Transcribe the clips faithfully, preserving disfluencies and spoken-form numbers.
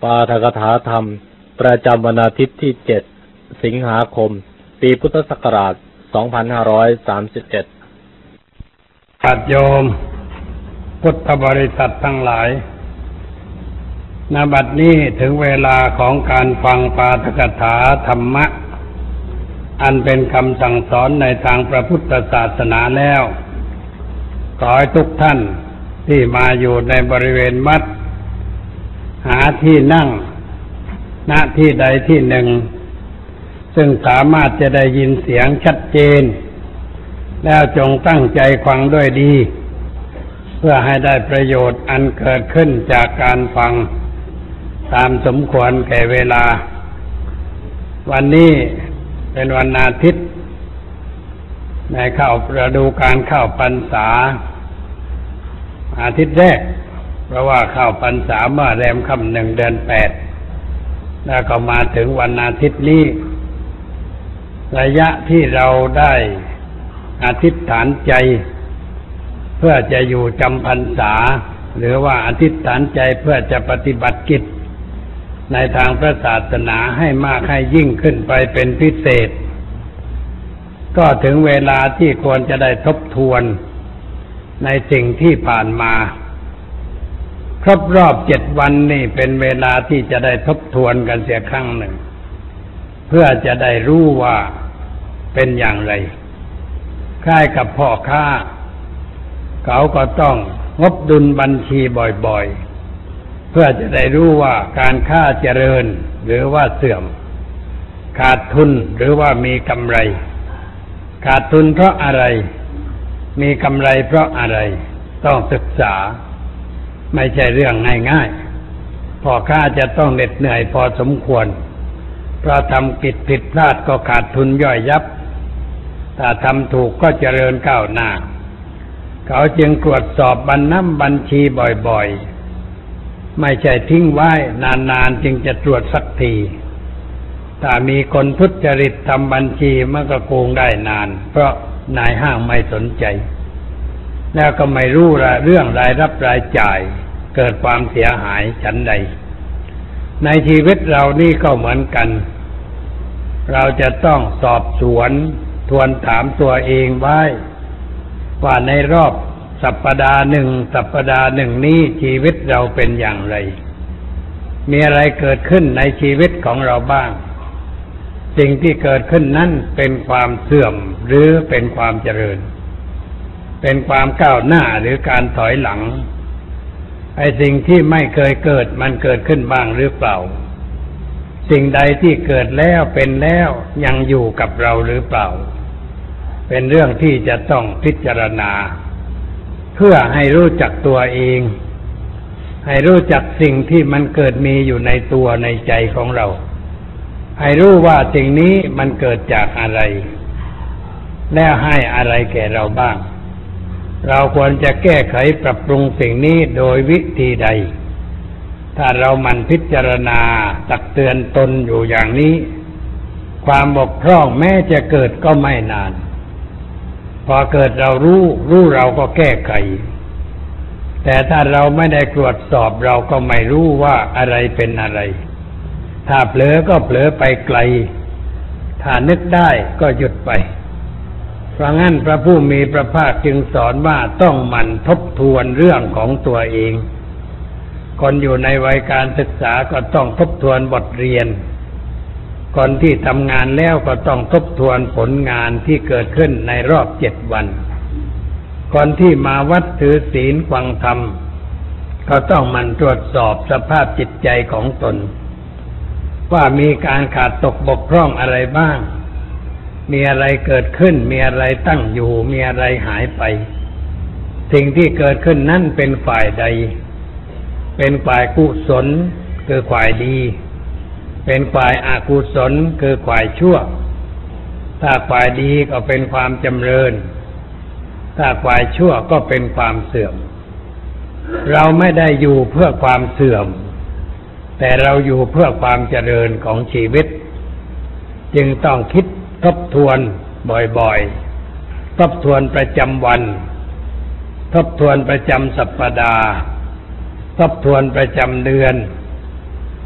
ปาฐกถาธรรมประจำวันอาทิตย์ที่เจ็ดสิงหาคมปีพุทธศักราชสองพันห้าร้อยสามสิบเอ็ดญาติโยมพุทธบริษัททั้งหลายณ บัดนี้ถึงเวลาของการฟังปาฐกถาธรรมะอันเป็นคำสั่งสอนในทางพระพุทธศาสนาแล้วขอให้ทุกท่านที่มาอยู่ในบริเวณวัดหาที่นั่งณที่ใดที่หนึ่งซึ่งสามารถจะได้ยินเสียงชัดเจนแล้วจงตั้งใจฟังด้วยดีเพื่อให้ได้ประโยชน์อันเกิดขึ้นจากการฟังตามสมควรแก่เวลาวันนี้เป็นวันอาทิตย์ในเข้าฤดูการเข้าพรรษาอาทิตย์แรกเพราะว่าเข้าพรรษาเมื่อแรมค่ำหนึ่งเดือนแปดแล้วก็มาถึงวันอาทิตย์นี้ระยะที่เราได้อธิษฐานใจเพื่อจะอยู่จำพรรษาหรือว่าอธิษฐานใจเพื่อจะปฏิบัติกิจในทางพระศาสนาให้มากให้ยิ่งขึ้นไปเป็นพิเศษก็ถึงเวลาที่ควรจะได้ทบทวนในสิ่งที่ผ่านมาครบรอบเจ็ดวันนี่เป็นเวลาที่จะได้ทบทวนกันเสียครั้งหนึ่งเพื่อจะได้รู้ว่าเป็นอย่างไรคล้ายกับพ่อค้าเขาก็ต้องงบดุลบัญชีบ่อยๆเพื่อจะได้รู้ว่าการค้าเจริญหรือว่าเสื่อมขาดทุนหรือว่ามีกำไรขาดทุนเพราะอะไรมีกำไรเพราะอะไรต้องศึกษาไม่ใช่เรื่องง่ายๆพ่อค้าจะต้องเหน็ดเหนื่อยพอสมควรเพราะทำผิดผิดพลาดก็ขาดทุนย่อยยับถ้าทำถูกก็เจริญก้าวหน้าเขาจึงตรวจสอบบัญญัติบัญชีบ่อยๆไม่ใช่ทิ้งไว้นานๆจึงจะตรวจสักทีถ้ามีคนทุจริตทำบัญชีมันก็โกงได้นานเพราะนายห้างไม่สนใจแล้วก็ไม่รู้เรื่องรายรับรายจ่ายเกิดความเสียหายฉันใดในชีวิตเรานี่ก็เหมือนกันเราจะต้องสอบสวนทวนถามตัวเองไว้ว่าในรอบสัปดาห์หนึ่งสัปดาห์หนึ่งนี้ชีวิตเราเป็นอย่างไรมีอะไรเกิดขึ้นในชีวิตของเราบ้างสิ่งที่เกิดขึ้นนั้นเป็นความเสื่อมหรือเป็นความเจริญเป็นความก้าวหน้าหรือการถอยหลังไอ้สิ่งที่ไม่เคยเกิดมันเกิดขึ้นบ้างหรือเปล่าสิ่งใดที่เกิดแล้วเป็นแล้วยังอยู่กับเราหรือเปล่าเป็นเรื่องที่จะต้องพิจารณาเพื่อให้รู้จักตัวเองให้รู้จักสิ่งที่มันเกิดมีอยู่ในตัวในใจของเราให้รู้ว่าสิ่งนี้มันเกิดจากอะไรแล้วให้อะไรแก่เราบ้างเราควรจะแก้ไขปรับปรุงสิ่งนี้โดยวิธีใดถ้าเรามันพิจารณาตักเตือนตนอยู่อย่างนี้ความบกพร่องแม้จะเกิดก็ไม่นานพอเกิดเรารู้รู้เราก็แก้ไขแต่ถ้าเราไม่ได้ตรวจสอบเราก็ไม่รู้ว่าอะไรเป็นอะไรถ้าเผลอก็เผลอไปไกลถ้านึกได้ก็หยุดไปเพราะงั้นพระผู้มีพระภาคจึงสอนว่าต้องหมั่นทบทวนเรื่องของตัวเองคนอยู่ในวัยการศึกษาก็ต้องทบทวนบทเรียนคนที่ทำงานแล้วก็ต้องทบทวนผลงานที่เกิดขึ้นในรอบเจ็ดวันคนที่มาวัดถือศีลฟังธรรมก็ต้องหมั่นตรวจสอบสภาพจิตใจของตนว่ามีการขาดตกบกพร่องอะไรบ้างมีอะไรเกิดขึ้นมีอะไรตั้งอยู่มีอะไรหายไปสิ่งที่เกิดขึ้นนั้นเป็นฝ่ายใดเป็นฝ่ายกุศลคือฝ่ายดีเป็นฝ่ายอกุศลคือฝ่ายชั่วถ้าฝ่ายดีก็เป็นความจำเริญถ้าฝ่ายชั่วก็เป็นความเสื่อมเราไม่ได้อยู่เพื่อความเสื่อมแต่เราอยู่เพื่อความเจริญของชีวิตจึงต้องคิดทบทวนบ่อยๆทบทวนประจำวันทบทวนประจำสัปดาห์ทบทวนประจำเดือน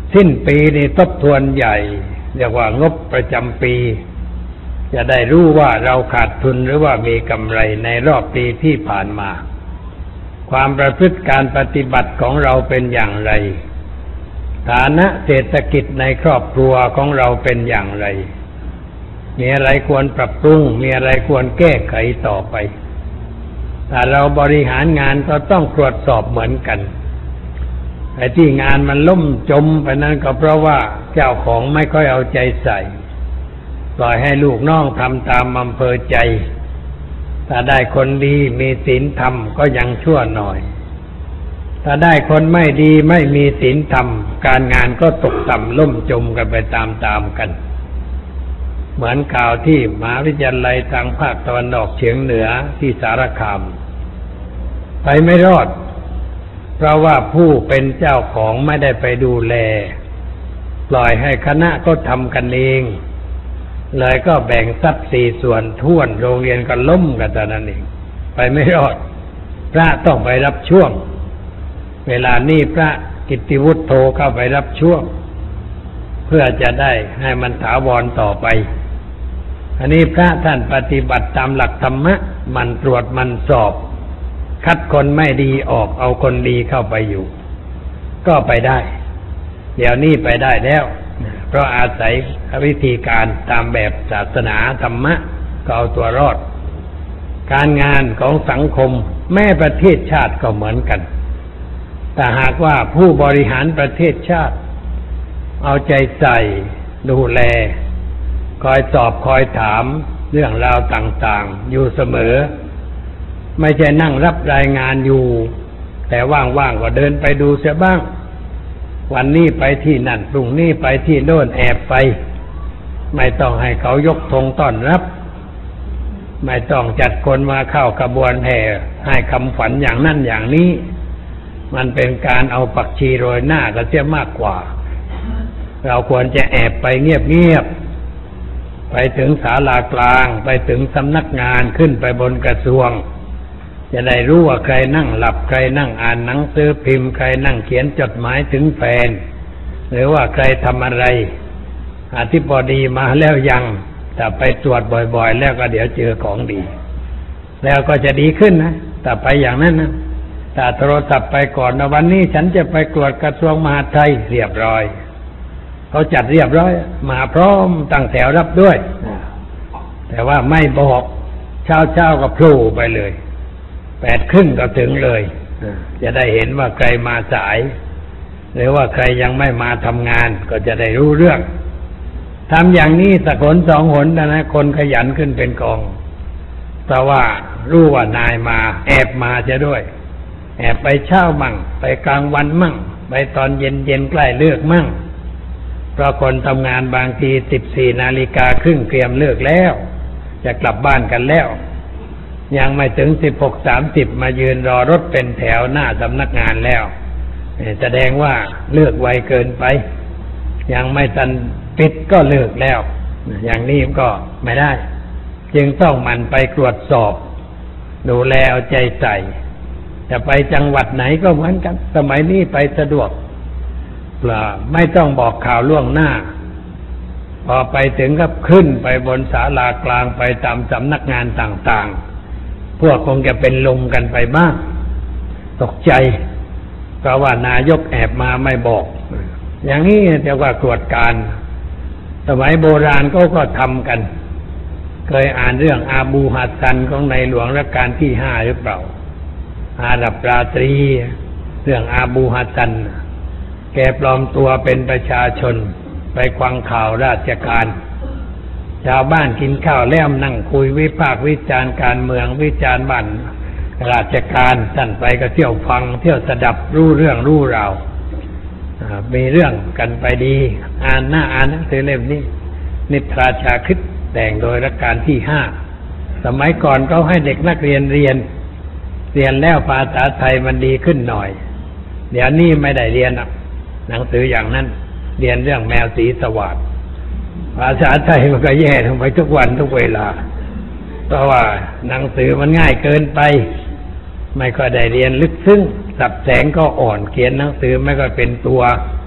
สิ้นปีนี่ทบทวนใหญ่เรียกว่างบประจำปีจะได้รู้ว่าเราขาดทุนหรือว่ามีกำไรในรอบปีที่ผ่านมาความประพฤติการปฏิบัติของเราเป็นอย่างไรฐานะเศรษฐกิจในครอบครัวของเราเป็นอย่างไรมีอะไรควรปรับปรุงมีอะไรควรแก้ไขต่อไปถ้าเราบริหารงานก็ต้องตรวจสอบเหมือนกันไอ้ที่งานมันล่มจมไปนั้นก็เพราะว่าเจ้าของไม่ค่อยเอาใจใส่ปล่อยให้ลูกน้องทำตามอำเภอใจถ้าได้คนดีมีศีลธรรมก็ยังชั่วหน่อยถ้าได้คนไม่ดีไม่มีศีลธรรมการงานก็ตกต่ำล่มจมกันไปตามๆกันเหมือนข่าวที่มหาวิทยาลัยทางภาคตะวันออกเฉียงเหนือที่สารคามไปไม่รอดเพราะว่าผู้เป็นเจ้าของไม่ได้ไปดูแลปล่อยให้คณะก็ทำกันเองเลยก็แบ่งทรัพย์สี่ส่วนท่วนโรงเรียนก็ล่มกันตอนนั้นเองไปไม่รอดพระต้องไปรับช่วงเวลานี้พระกิตติวุฒโธเข้าไปรับช่วงเพื่อจะได้ให้มันถาวรต่อไปอันนี้พระท่านปฏิบัติตามหลักธรรมะมันตรวจมันสอบคัดคนไม่ดีออกเอาคนดีเข้าไปอยู่ก็ไปได้เดี๋ยวนี้ไปได้แล้วเพราะอาศัยวิธีการตามแบบศาสนาธรรมะก็เอาตัวรอดการงานของสังคมแม้ประเทศชาติก็เหมือนกันแต่หากว่าผู้บริหารประเทศชาติเอาใจใส่ดูแลคอยสอบคอยถามเรื่องราวต่างๆอยู่เสมอไม่ใช่นั่งรับรายงานอยู่แต่ว่างๆก็เดินไปดูเสียบ้างวันนี้ไปที่นั่นพรุ่งนี้ไปที่โน่นแอบไปไม่ต้องให้เขายกธงต้อนรับไม่ต้องจัดคนมาเข้ากระบวนแห่ให้คำฝันอย่างนั้นอย่างนี้มันเป็นการเอาปักชีโรยหน้าก็เสียมากกว่าเราควรจะแอบไปเงียบๆไปถึงศาลากลางไปถึงสำนักงานขึ้นไปบนกระทรวงจะได้รู้ว่าใครนั่งหลับใครนั่งอ่านหนังสือพิมพ์ใครนั่งเขียนจดหมายถึงแฟนหรือว่าใครทำอะไรอธิบดีมาแล้วยังแต่ไปตรวจบ่อยๆแล้วก็เดี๋ยวเจอของดีแล้วก็จะดีขึ้นนะแต่ไปอย่างนั้นนะถ้าโทรศัพท์ไปก่อนนะวันนี้ฉันจะไปตรวจกระทรวงมหาดไทยเรียบร้อยเขาจัดเรียบร้อยมาพร้อมตั้งแถวรับด้วยแต่ว่าไม่บอกเช้าๆก็โผล่ไปเลยแปดครึ่งก็ถึงเลยจะได้เห็นว่าใครมาสายหรือว่าใครยังไม่มาทำงานก็จะได้รู้เรื่องทำอย่างนี้สักหนสองหนนะนะคนขยันขึ้นเป็นกองแต่ว่ารู้ว่านายมาแอบมาจะด้วยแอบไปเช้ามั่งไปกลางวันมั่งไปตอนเย็นเย็นใกล้เลิกมั่งเพราะคนทำงานบางทีสิบสี่นาฬิกาครึ่งเตรียมเลิกแล้วจะกลับบ้านกันแล้วยังไม่ถึงสิบหกสามสิบมายืนรอรถเป็นแถวหน้าสำนักงานแล้วแสดงว่าเลิกไวเกินไปยังไม่ทันปิดก็เลิกแล้วอย่างนี้ก็ไม่ได้จึงต้องมันไปตรวจสอบดูแลเอาใจใส่จะไปจังหวัดไหนก็เหมือนกันสมัยนี้ไปสะดวกไม่ต้องบอกข่าวล่วงหน้าพอไปถึงก็ขึ้นไปบนศาลากลางไปตามสำนักงานต่างๆพวกคงจะเป็นลมกันไปบ้างตกใจเพราะว่านายกแอบมาไม่บอกอย่างนี้เรียกว่าตรวจการสมัยโบราณก็ก็ทำกันเคยอ่านเรื่องอาบูฮัสซันของในหลวงรัชกาลที่ห้าหรือเปล่าอาหรับราตรีเรื่องอาบูฮัสซันแกปลอมตัวเป็นประชาชนไปฟังข่าวราชการชาวบ้านกินข้าวแล้วนั่งคุยวิพากษ์วิจารณ์การเมืองวิจารณ์บ้านราชการท่านไปก็เที่ยวฟังเที่ยวสดับรู้เรื่องรู้ราวมีเรื่องกันไปดีอ่านหน้าอ่านหนังสือเล่มนี้นิทราชาคริสต์แต่งโดยรัชกาลที่ห้าสมัยก่อนเขาให้เด็กนักเรียนเรียนเรียนแล้วภาษาไทยมันดีขึ้นหน่อยเดี๋ยวนี้ไม่ได้เรียนหนังสืออย่างนั้นเรียนเรื่องแมวสีสวัสดิ์ภาษาไทยมันก็แย่ลงไปทุกวันทุกเวลาเพราะว่าหนังสือมันง่ายเกินไปไม่ค่อยได้เรียนลึกซึ้งสับแสงก็อ่อนเขียนหนังสือไม่ค่อยเป็นตัว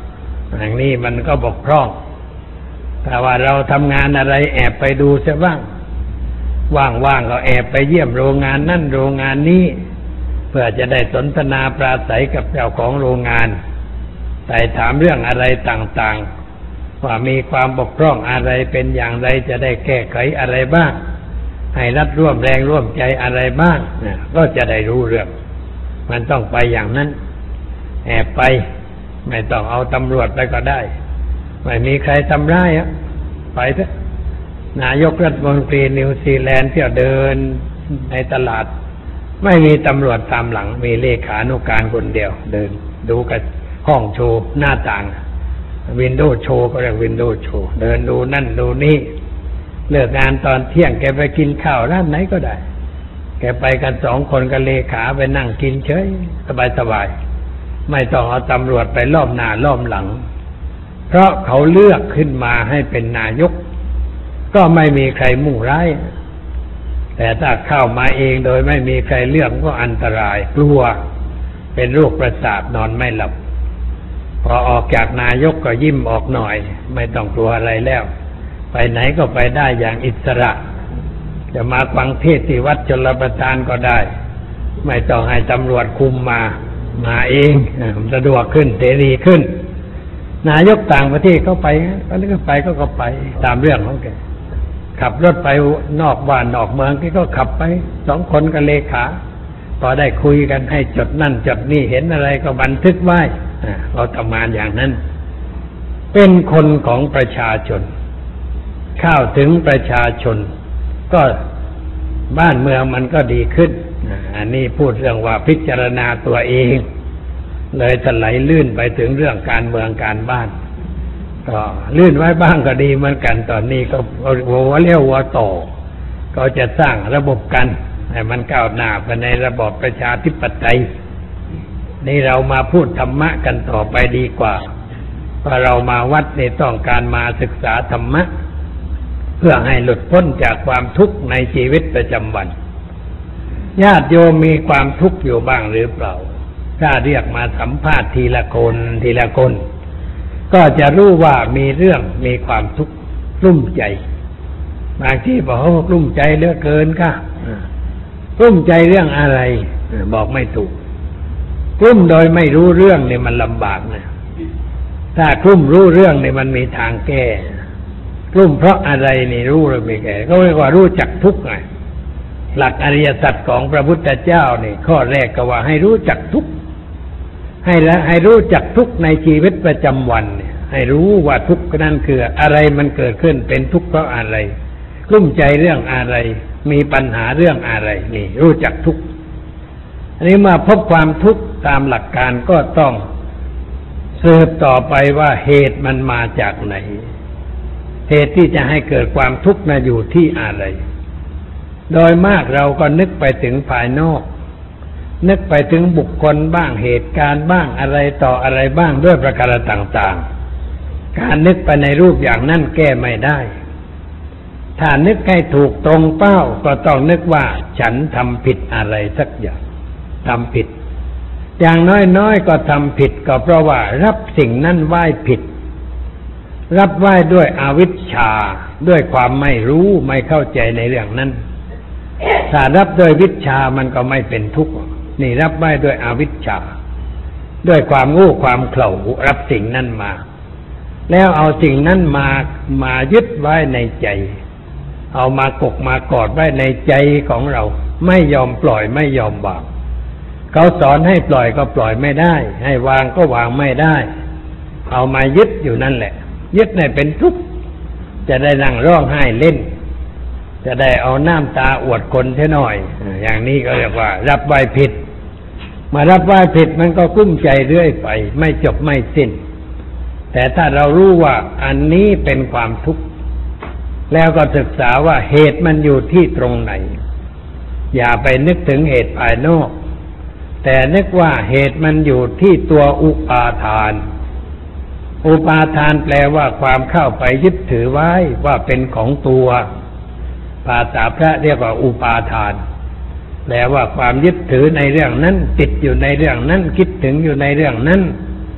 อย่างนี้มันก็บกพร่องแต่ว่าเราทำงานอะไรแอบไปดูเสียบ้างว่างๆก็แอบไปเยี่ยมโรงงานนั่นโรงงานนี้เพื่อจะได้สนทนาปราศัยกับเจ้าของโรงงานไต่ถามเรื่องอะไรต่างๆว่ามีความบกพร่องอะไรเป็นอย่างไรจะได้แก้ไขอะไรบ้างให้รัฐร่วมแรงร่วมใจอะไรบ้างก็จะได้รู้เรื่องมันต้องไปอย่างนั้นแอบไปไม่ต้องเอาตำรวจไปก็ได้ไม่มีใครทำร้ายอ่ะไปเถอะนายกรัฐมนตรีนิวซีแลนด์เที่ยวเดินในตลาดไม่มีตำรวจตามหลังมีเลขานุการคนเดียวเดินดูกับห้องโชว์หน้าต่างวินโดว์โชว์ก็เรียกวินโดว์โชว์เดินดูนั่นดูนี่เลิกงานตอนเที่ยงแกไปกินข้าวร้านไหนก็ได้แกไปกันสองคนกับเลขาไปนั่งกินเฉยสบายๆไม่ต้องเอาตำรวจไปล้อมหน้าล้อมหลังเพราะเขาเลือกขึ้นมาให้เป็นนายกก็ไม่มีใครมุ่งร้ายแต่ถ้าเข้ามาเองโดยไม่มีใครเลือกก็อันตรายกลัวเป็นโรคประสาทนอนไม่หลับพอออกจากนายกก็ยิ้มออกหน่อยไม่ต้องกลัวอะไรแล้วไปไหนก็ไปได้อย่างอิสระจะมาฟังเทศน์ที่วัดชลประทานก็ได้ไม่ต้องให้ตำรวจคุมมามาเองสะดวกขึ้นเสรีขึ้นนายกต่างประเทศก็ไปก็นึกไปก็ก็ไปตามเรื่องของแกขับรถไปนอกบ้านนอกเมืองก็ขับไปสองคนกับเลขาพอได้คุยกันให้จดนั่นจดนี่เห็นอะไรก็บันทึกไว้เราทำงานอย่างนั้นเป็นคนของประชาชนเข้าถึงประชาชนก็บ้านเมืองมันก็ดีขึ้นอันนี้พูดเรื่องว่าพิจารณาตัวเองเลยถลายลื่นไปถึงเรื่องการเมืองการบ้านก็ลื่นไว้บ้างก็ดีเหมือนกันตอนนี้ก็หัวเลี้ยวหัวต่อก็จะสร้างระบบกันให้มันก้าวหน้าไปในระบอบประชาธิปไตยนี่เรามาพูดธรรมะกันต่อไปดีกว่าเพราะเรามาวัดนี่ต้องการมาศึกษาธรรมะเพื่อให้หลุดพ้นจากความทุกข์ในชีวิตประจำวันญาติโยมมีความทุกข์อยู่บ้างหรือเปล่าถ้าเรียกมาสัมภาษณ์ทีละคนทีละคนก็จะรู้ว่ามีเรื่องมีความทุกข์กลุ้มใจบางทีบอกว่ากลุ้มใจเหลือเกินค่ะกลุ้มใจเรื่องอะไรบอกไม่ถูกกลุ้มโดยไม่รู้เรื่องเนี่ยมันลำบากนะถ้ากลุ้มรู้เรื่องเนี่ยมันมีทางแก้กลุ้มเพราะอะไรนี่รู้หรือไม่แก้ก็เรียกว่ารู้จักทุกข์ไงหลักอริยสัจของพระพุทธเจ้านี่ข้อแรกก็ว่าให้รู้จักทุกข์ให้ละให้รู้จักทุกข์ในชีวิตประจำวันเนี่ยให้รู้ว่าทุกข์นั้นคืออะไรมันเกิดขึ้นเป็นทุกข์เพราะอะไรกลุ้มใจเรื่องอะไรมีปัญหาเรื่องอะไรนี่รู้จักทุกข์อันนี้มาพบความทุกข์ตามหลักการก็ต้องสืบต่อไปว่าเหตุมันมาจากไหนเหตุที่จะให้เกิดความทุกข์น่ะอยู่ที่อะไรโดยมากเราก็นึกไปถึงภายนอกนึกไปถึงบุคคลบ้างเหตุการณ์บ้างอะไรต่ออะไรบ้างด้วยประการต่างๆการนึกไปในรูปอย่างนั้นแก้ไม่ได้ถ้านึกให้ถูกตรงเป้าก็ต้องนึกว่าฉันทำผิดอะไรสักอย่างทำผิดอย่างน้อยๆก็ทำผิดก็เพราะว่ารับสิ่งนั้นไหว้ผิดรับไหว้ด้วยอวิชชาด้วยความไม่รู้ไม่เข้าใจในเรื่องนั้นถ้ารับด้วยวิชชามันก็ไม่เป็นทุกข์นี่รับไหว้ด้วยอวิชชาด้วยความโง่ความเขลารับสิ่งนั้นมาแล้วเอาสิ่งนั้นมามายึดไว้ในใจเอามากกมากอดไว้ในใจของเราไม่ยอมปล่อยไม่ยอมวางเขาสอนให้ปล่อยก็ปล่อยไม่ได้ให้วางก็วางไม่ได้เอามายึดอยู่นั่นแหละยึดในเป็นทุกข์จะได้นั่งร้องไห้เล่นจะได้เอาน้ำตาอวดคนเท่าน้อยอย่างนี้ก็เรียกว่ารับไหว้ผิดมารับไหว้ผิดมันก็กุ้มใจเรื่อยไปไม่จบไม่สิ้นแต่ถ้าเรารู้ว่าอันนี้เป็นความทุกข์แล้วก็ศึกษาว่าเหตุมันอยู่ที่ตรงไหนอย่าไปนึกถึงเหตุภายนอกแต่นึกว่าเหตุมันอยู่ที่ตัวอุปาทานอุปาทานแปลว่าความเข้าไปยึดถือไว้ว่าเป็นของตัวภาษาพระเรียกว่าอุปาทานแปลว่าความยึดถือในเรื่องนั้นติดอยู่ในเรื่องนั้นคิดถึงอยู่ในเรื่องนั้น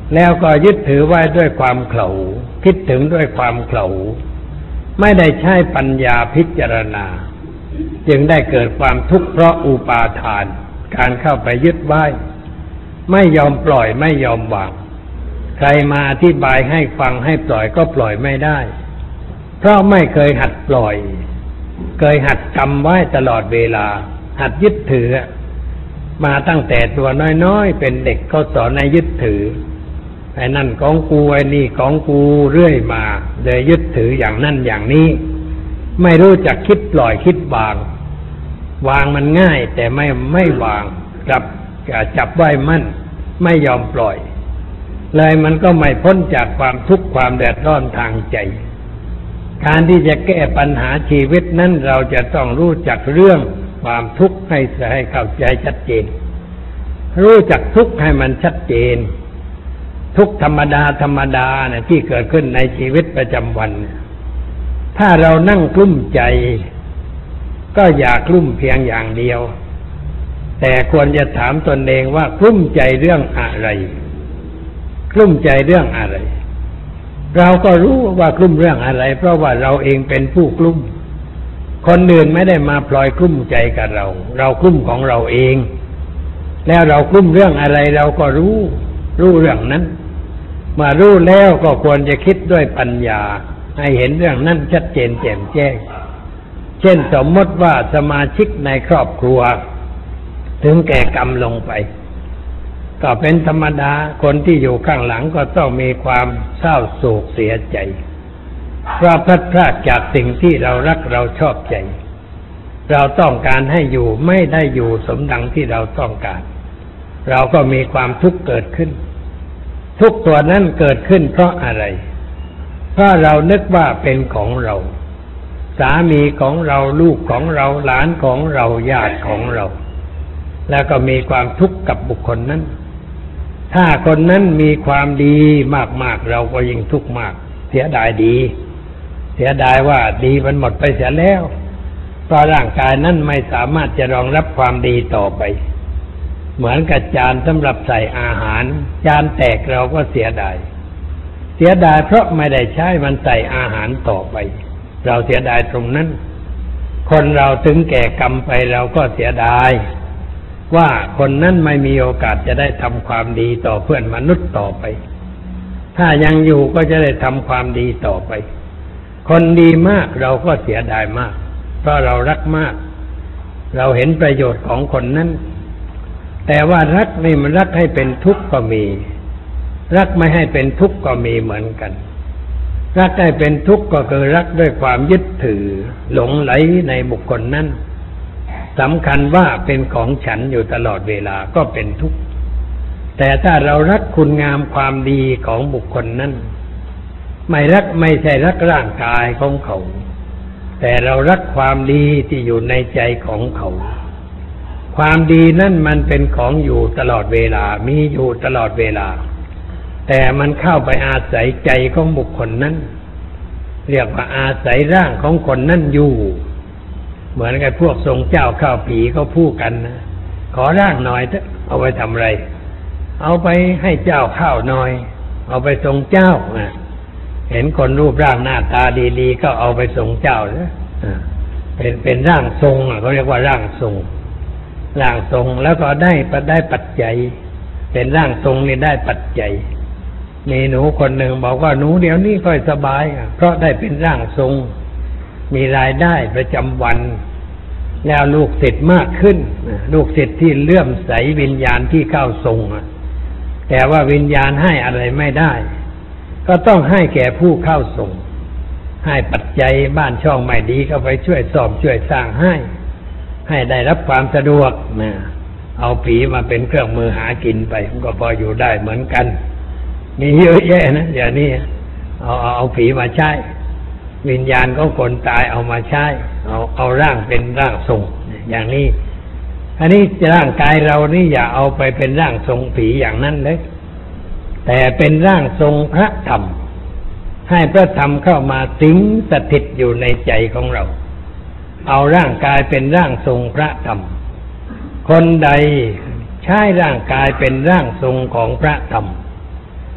แล้วก็ยึดถือไว้ด้วยความเขลาคิดถึงด้วยความเขลาไม่ได้ใช้ปัญญาพิจารณาจึงได้เกิดความทุกข์เพราะอุปาทานการเข้าไปยึดไว้ไม่ยอมปล่อยไม่ยอมวางใครมาอธิบายให้ฟังให้ปล่อยก็ปล่อยไม่ได้เพราะไม่เคยหัดปล่อยเคยหัดกำไว้ตลอดเวลาหัดยึดถือมาตั้งแต่ตัวน้อยๆเป็นเด็กเขาสอนให้ยึดถือไอ้นั่นของกูไอ้นี่ของกูเรื่อยมาเลยยึดถืออย่างนั่นอย่างนี้ไม่รู้จักคิดปล่อยคิดวางวางมันง่ายแต่ไม่ไม่วางจับจับไว้มั่นไม่ยอมปล่อยเลยมันก็ไม่พ้นจากความทุกข์ความเดือดร้อนทางใจการที่จะแก้ปัญหาชีวิตนั้นเราจะต้องรู้จักเรื่องความทุกข์ให้ให้เข้าใจชัดเจนรู้จักทุกข์ให้มันชัดเจนทุกธรรมดาธรรมดาเนี่ยที่เกิดขึ้นในชีวิตประจำวันถ้าเรานั่งกลุ้มใจก็อย่ากลุ้มเพียงอย่างเดียวแต่ควรจะถามตนเองว่ากลุ้มใจเรื่องอะไรกลุ้มใจเรื่องอะไรเราก็รู้ว่ากลุ้มเรื่องอะไรเพราะว่าเราเองเป็นผู้กลุ้มคนอื่นไม่ได้มาพลอยกลุ้มใจกับเราเรากลุ้มของเราเองแล้วเรากลุ้มเรื่องอะไรเราก็รู้รู้เรื่องนั้นเมื่อรู้แล้วก็ควรจะคิดด้วยปัญญาให้เห็นเรื่องนั้นชัดเจนแจ่มแจ้งเช่นสมมติว่าสมาชิกในครอบครัวถึงแก่กรรมลงไปก็เป็นธรรมดาคนที่อยู่ข้างหลังก็ต้องมีความเศร้าโศกเสียใจเพราะพลัดพรากจากสิ่งที่เรารักเราชอบใจเราต้องการให้อยู่ไม่ได้อยู่สมดังที่เราต้องการเราก็มีความทุกข์เกิดขึ้นทุกตัวนั้นเกิดขึ้นเพราะอะไรเพราะเรานึกว่าเป็นของเราสามีของเราลูกของเราหลานของเราญาติของเราแล้วก็มีความทุกข์กับบุคคลนั้นถ้าคนนั้นมีความดีมากๆเราก็ยิ่งทุกข์มากเสียดายดีเสียดายว่าดีมันหมดไปเสียแล้วเพราะร่างกายนั้นไม่สามารถจะรองรับความดีต่อไปเหมือนกับจานสำหรับใส่อาหารจานแตกเราก็เสียดายเสียดายเพราะไม่ได้ใช้มันใส่อาหารต่อไปเราเสียดายตรงนั้นคนเราถึงแก่กรรมไปเราก็เสียดายว่าคนนั้นไม่มีโอกาสจะได้ทำความดีต่อเพื่อนมนุษย์ต่อไปถ้ายังอยู่ก็จะได้ทำความดีต่อไปคนดีมากเราก็เสียดายมากเพราะเรารักมากเราเห็นประโยชน์ของคนนั้นแต่ว่ารักนี่มันรักให้เป็นทุกข์ก็มีรักไม่ให้เป็นทุกข์ก็มีเหมือนกันรักให้เป็นทุกข์ก็คือรักด้วยความยึดถือหลงไหลในบุคคลนั้นสำคัญว่าเป็นของฉันอยู่ตลอดเวลาก็เป็นทุกข์แต่ถ้าเรารักคุณงามความดีของบุคคลนั้นไม่รักไม่ใช่รักร่างกายของเขาแต่เรารักความดีที่อยู่ในใจของเขาความดีนั่นมันเป็นของอยู่ตลอดเวลามีอยู่ตลอดเวลาแต่มันเข้าไปอาศัยใจของบุคคลนั้นเรียกว่าอาศัยร่างของคนนั้นอยู่เหมือนกับพวกทรงเจ้าข้าวผีเขาพูดกันนะขอร่างหน่อยเถอะเอาไปทำอะไรเอาไปให้เจ้าข้าวหน่อยเอาไปทรงเจ้านะเห็นคนรูปร่างหน้าตาดีๆก็เอาไปทรงเจ้านะเป็นเป็นร่างทรงเขาเรียกว่าร่างทรงร่างทรงแล้วก็ได้ได้ปัจจัยเป็นร่างทรงนี่ได้ปัจจัยมีหนูคนหนึ่งบอกว่าหนูเดี๋ยวนี้ค่อยสบายเพราะได้เป็นร่างทรงมีรายได้ประจำวันแล้วลูกศิษย์มากขึ้นลูกศิษย์ที่เลื่อมใสวิญญาณที่เข้าทรงแต่ว่าวิญญาณให้อะไรไม่ได้ก็ต้องให้แก่ผู้เข้าทรงให้ปัจจัยบ้านช่องไม่ดีก็ไปช่วยซ่อมช่วยสร้างให้ให้ได้รับความสะดวกนะเอาผีมาเป็นเครื่องมือหากินไปมันก็พออยู่ได้เหมือนกันมีเยอะแยะนะเดี๋ยวนี้เอาเอาเอาผีมาใช้วิญญาณของคนตายเอามาใช้เอาเอาร่างเป็นร่างทรงอย่างนี้อันนี้ร่างกายเรานี่อย่าเอาไปเป็นร่างทรงผีอย่างนั้นเลยแต่เป็นร่างทรงพระธรรมให้พระธรรมเข้ามาสิงสถิตอยู่ในใจของเราเอาร่างกายเป็นร่างทรงพระธรรมคนใดใช้ร่างกายเป็นร่างทรงของพระธรรม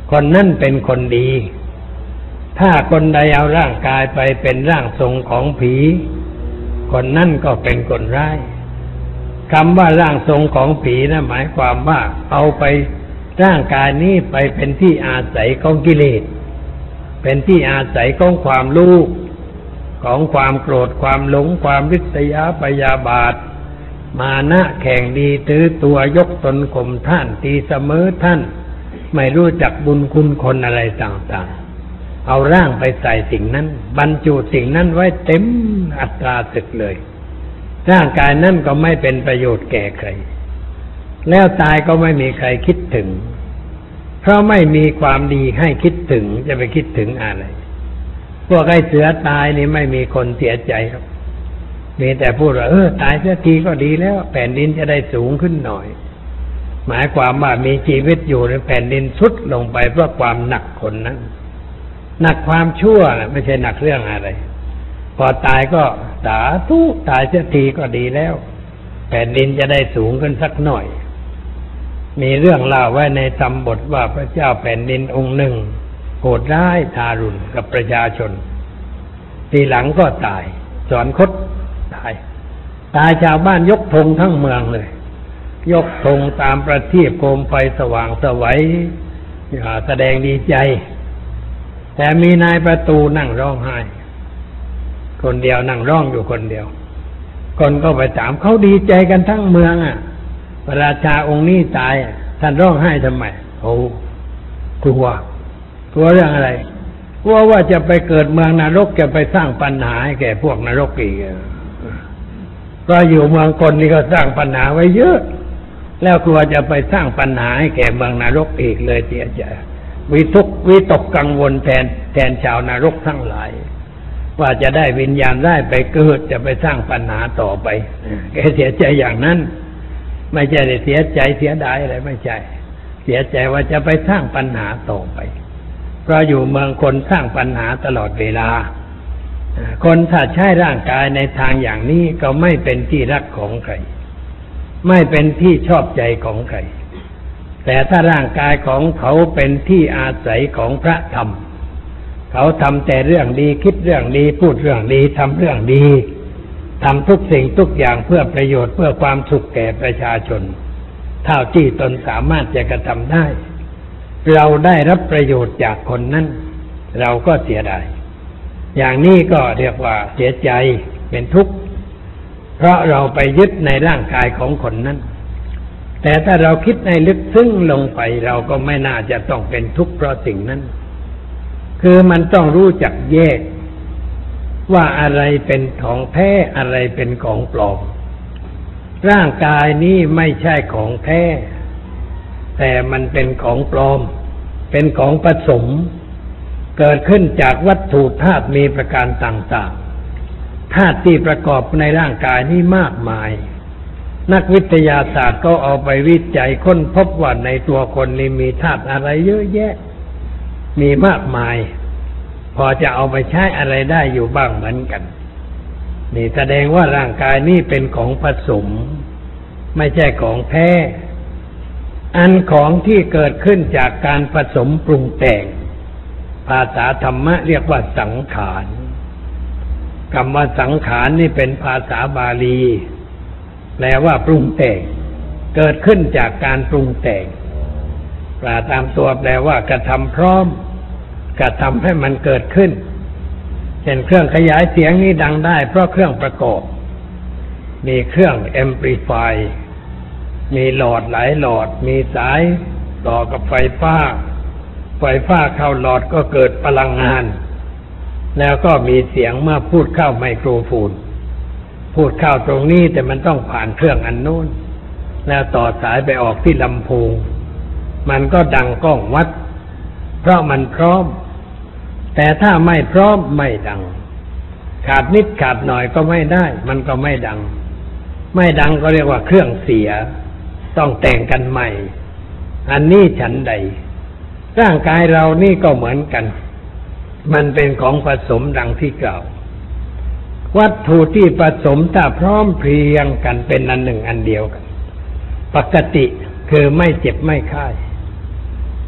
คนนั่นเป็นคนดีถ้าคนใดเอาร่างกายไปเป็นร่างทรงของผีคนนั่นก็เป็นคนร้ายคำว่าร่างทรงของผีนะหมายความว่าเอาไปร่างกายนี้ไปเป็นที่อาศัยของกิเลสเป็นที่อาศัยของความรู้ของความโกรธความหลงความริษยาพยาบาทมานะแข่งดีถือตัวยกตนข่มท่านตีเสมอท่านไม่รู้จักบุญคุณคนอะไรต่างๆเอาร่างไปใส่สิ่งนั้นบรรจุสิ่งนั้นไว้เต็มอัตราศึกเลยร่างกายนั้นก็ไม่เป็นประโยชน์แก่ใครแล้วตายก็ไม่มีใครคิดถึงเพราะไม่มีความดีให้คิดถึงจะไปคิดถึงอะไรพวกไอ้เสือตายนี่ไม่มีคนเสียใจครับมีแต่พูดว่าเออตายเสียทีก็ดีแล้วแผ่นดินจะได้สูงขึ้นหน่อยหมายความว่ามีชีวิตอยู่ในแผ่นดินทรุดลงไปเพราะความหนักคนนั้นหนักความชั่วนะไม่ใช่หนักเรื่องอะไรพอตายก็สาธุตายเสียทีก็ดีแล้วแผ่นดินจะได้สูงขึ้นสักหน่อยมีเรื่องเล่าไว้ในธรรมบทว่าพระเจ้าแผ่นดินองค์หนึ่งโหดร้ายทารุณกับประชาชนทีหลังก็ตายสอนคตตายตายชาวบ้านยกธงทั้งเมืองเลยยกธงตามประทีปโคมไฟสว่างไสวแสดงดีใจแต่มีนายประตูนั่งร้องไห้คนเดียวนั่งร้องอยู่คนเดียวคนก็ไปถามเขาดีใจกันทั้งเมืองอ่ะพระราชาองค์นี้ตายท่านร้องไห้ทำไมโอ้กลัวกลัวเรื่องอะไรกลัวว่าจะไปเกิดเมืองนรกจะไปสร้างปัญหาให้แก่พวกนรกอีกก็อยู่เมืองคนนี่ก็สร้างปัญหาไว้เยอะแล้วกลัวจะไปสร้างปัญหาให้แก่เมืองนรกอีกเลยเสียใจวิทุกวิตกกังวลแทนแทนชาวนรกทั้งหลายว่าจะได้วิญญาณได้ไปเกิดจะไปสร้างปัญหาต่อไปแกเสียใจอย่างนั้นไม่ใช่เสียใจเสียดายอะไรไม่ใช่เสียใจว่าจะไปสร้างปัญหาต่อไปเพราะอยู่เมืองคนสร้างปัญหาตลอดเวลาคนถ้าใช้ร่างกายในทางอย่างนี้ก็ไม่เป็นที่รักของใครไม่เป็นที่ชอบใจของใครแต่ถ้าร่างกายของเขาเป็นที่อาศัยของพระธรรมเขาทำแต่เรื่องดีคิดเรื่องดีพูดเรื่องดีทำเรื่องดีทำทุกสิ่งทุกอย่างเพื่อประโยชน์เพื่อความสุขแก่ประชาชนเท่าที่ตนสามารถจะกระทำได้เราได้รับประโยชน์จากคนนั้นเราก็เสียดายอย่างนี้ก็เรียกว่าเสียใจเป็นทุกข์เพราะเราไปยึดในร่างกายของคนนั้นแต่ถ้าเราคิดในลึกซึ้งลงไปเราก็ไม่น่าจะต้องเป็นทุกข์เพราะสิ่งนั้นคือมันต้องรู้จักแยกว่าอะไรเป็นของแท้อะไรเป็นของปลอมร่างกายนี้ไม่ใช่ของแท้แต่มันเป็นของปลอมเป็นของผสมเกิดขึ้นจากวัตถุธาตุมีประการต่างๆธาตุที่ประกอบในร่างกายนี้มากมายนักวิทยาศาสตร์ก็เอาไปวิจัยค้นพบว่าในตัวคนนี้มีธาตุอะไรเยอะแยะมีมากมายพอจะเอาไปใช้อะไรได้อยู่บ้างเหมือนกันนี่แสดงว่าร่างกายนี้เป็นของผสมไม่ใช่ของแท้อันของที่เกิดขึ้นจากการผสมปรุงแต่งภาษาธรรมะเรียกว่าสังขารคำว่าสังขารนี่เป็นภาษาบาลีแปลว่าปรุงแต่งเกิดขึ้นจากการปรุงแต่งแปลตามตัวแปลว่ากระทำพร้อมกระทำให้มันเกิดขึ้นเช่นเครื่องขยายเสียงนี้ดังได้เพราะเครื่องประกอบมีเครื่องแอมพลิฟายมีหลอดหลายหลอดมีสายต่อกับไฟฟ้าไฟฟ้าเข้าหลอดก็เกิดพลังงานแล้วก็มีเสียงเมื่อพูดเข้าไมโครโฟนพูดเข้าตรงนี้แต่มันต้องผ่านเครื่องอันนู้นแล้วต่อสายไปออกที่ลำโพงมันก็ดังก้องวัดเพราะมันพร้อมแต่ถ้าไม่พร้อมไม่ดังขาดนิดขาดหน่อยก็ไม่ได้มันก็ไม่ดังไม่ดังก็เรียกว่าเครื่องเสียต้องแต่งกันใหม่อันนี้ฉันใดร่างกายเรานี่ก็เหมือนกันมันเป็นของผสมดังที่กล่าววัตถุที่ผสมถ้าพร้อมเพรียงกันเป็นอันหนึ่งอันเดียวกันปกติคือไม่เจ็บไม่ไข้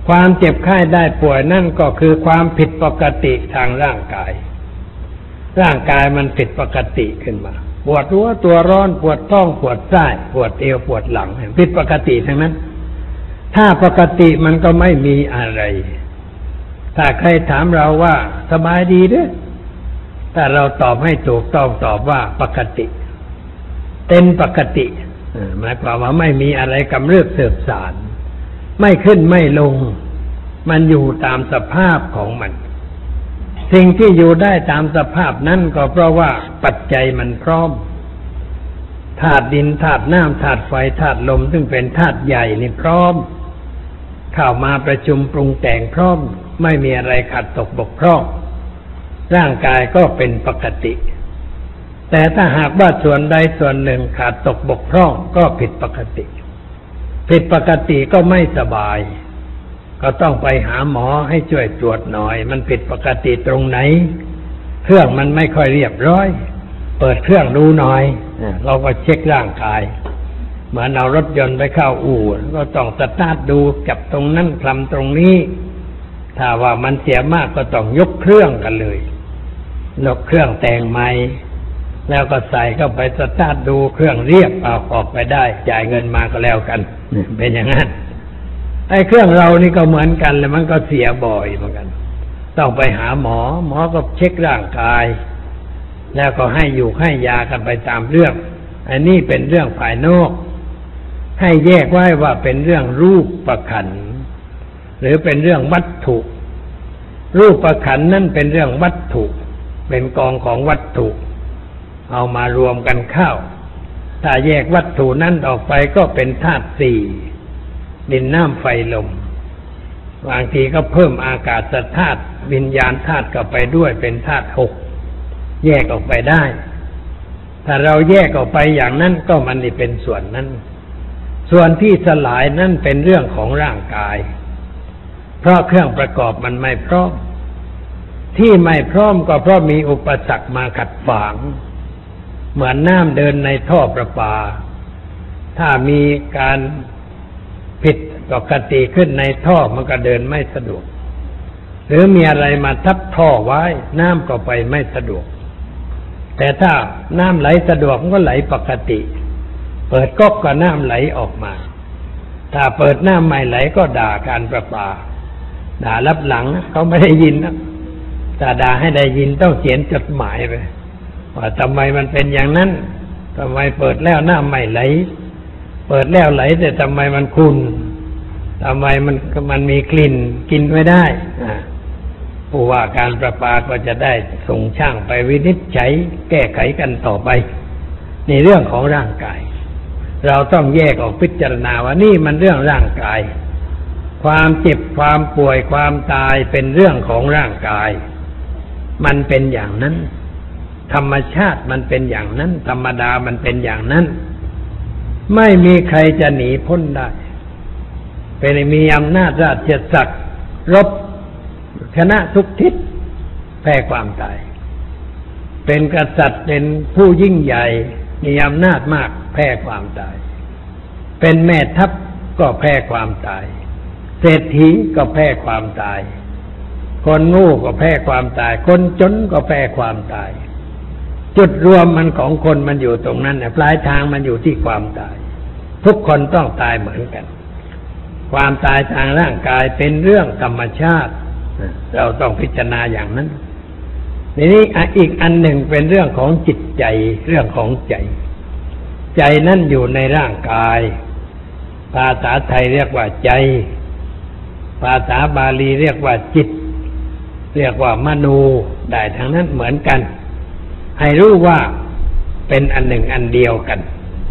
ความเจ็บไข้ได้ป่วยนั่นก็คือความผิดปกติทางร่างกายร่างกายมันผิดปกติขึ้นมาปวดหัวตัวร้อนปวดท้องปวดไส้ปวดเอวปวดหลังผิดปกติทั้งนั้นถ้าปกติมันก็ไม่มีอะไรถ้าใครถามเราว่าสบายดีหรือถ้าเราตอบให้ถูกต้องตอบว่าปกติเป็นปกติหมายความว่าไม่มีอะไรกำเริบเสบสารไม่ขึ้นไม่ลงมันอยู่ตามสภาพของมันสิ่งที่อยู่ได้ตามสภาพนั้นก็เพราะว่าปัจจัยมันพร้อมธาตุดินธาตุน้ำธาตุไฟธาตุลมซึ่งเป็นธาตุใหญ่นี่พร้อมเข้ามาประชุมปรุงแต่งพร้อมไม่มีอะไรขาดตกบกพร่องร่างกายก็เป็นปกติแต่ถ้าหากว่าส่วนใดส่วนหนึ่งขาดตกบกพร่องก็ผิดปกติผิดปกติก็ไม่สบายก็ต้องไปหาหมอให้ช่วยตรวจหน่อยมันผิดปกติตรงไหนเครื่องมันไม่ค่อยเรียบร้อยเปิดเครื่องดูหน่อยเราก็เช็คร่างกายเหมือนเอารถยนต์ไปเข้าอู่ก็ต้องสตาร์ทดูจับตรงนั้นคลำตรงนี้ถ้าว่ามันเสียมากก็ต้องยกเครื่องกันเลยยกเครื่องแต่งใหม่แล้วก็ใส่เข้าไปสตาร์ทดูเครื่องเรียบเอาออกไปได้จ่ายเงินมาก็แล้วกันเป็นอย่างนั้นไอ้เครื่องเรานี่ก็เหมือนกันเลยมันก็เสียบ่อยเหมือนกันต้องไปหาหมอหมอก็เช็คร่างกายแล้วก็ให้อยู่ให้ยากันไปตามเรื่องอันนี้เป็นเรื่องภายนอกให้แยกไว้ว่าเป็นเรื่องรูปประขันหรือเป็นเรื่องวัตถุรูปประขันนั่นเป็นเรื่องวัตถุเป็นกองของวัตถุเอามารวมกันเข้าถ้าแยกวัตถุนั้นออกไปก็เป็นธาตุสี่ดินน้ำไฟลมบางทีก็เพิ่มอากาศธาตุวิญญาณธาตุเข้าไปด้วยเป็นธาตุหกแยกออกไปได้ถ้าเราแยกออกไปอย่างนั้นก็มันนี่เป็นส่วนนั้นส่วนที่สลายนั่นเป็นเรื่องของร่างกายเพราะเครื่องประกอบมันไม่พร้อมที่ไม่พร้อมก็เพราะมีอุปสรรคมาขัดขวางเหมือนน้ำเดินในท่อประปาถ้ามีการผิดปกติขึ้นในท่อมันก็เดินไม่สะดวกหรือมีอะไรมาทับท่อไว้น้ำก็ไปไม่สะดวกแต่ถ้าน้ำไหลสะดวกมันก็ไหลปกติเปิดก๊อกก็น้ำไหลออกมาถ้าเปิดน้ำไม่ไหลก็ด่าการประปาด่ารับหลังเขาไม่ได้ยินนะถ้าด่าให้ได้ยินต้องเขียนจดหมายไปว่าทำไมมันเป็นอย่างนั้นทำไมเปิดแล้วน้ำไม่ไหลเปิดแล้วไหลแต่ทำไมมันขุ่นทำไมมันมันมีกลิ่นกินไม่ได้ผู้ว่าการประปาก็จะได้ส่งช่างไปวินิจฉัยแก้ไขกันต่อไปในเรื่องของร่างกายเราต้องแยกออกพิจารณาว่านี่มันเรื่องร่างกายความเจ็บความป่วยความตายเป็นเรื่องของร่างกายมันเป็นอย่างนั้นธรรมชาติมันเป็นอย่างนั้นธรรมดามันเป็นอย่างนั้นไม่มีใครจะหนีพ้นได้เป็นมีอำนาจราชศักดิ์รบชนะทุกทิศแพ้ความตายเป็นกษัตริย์เป็นผู้ยิ่งใหญ่มีอำนาจมากแพ้ความตายเป็นแม่ทัพก็แพ้ความตายเศรษฐีก็แพ้ความตายคนโง่ก็แพ้ความตายคนจนก็แพ้ความตายจุดรวมมันของคนมันอยู่ตรงนั้นปลายทางมันอยู่ที่ความตายทุกคนต้องตายเหมือนกันความตายทางร่างกายเป็นเรื่องธรรมชาติเราต้องพิจารณาอย่างนั้นทีนี้อีกอันหนึ่งเป็นเรื่องของจิตใจเรื่องของใจใจนั่นอยู่ในร่างกายภาษาไทยเรียกว่าใจภาษาบาลีเรียกว่าจิตเรียกว่ามโนได้ทั้งนั้นเหมือนกันให้รู้ว่าเป็นอันหนึ่งอันเดียวกัน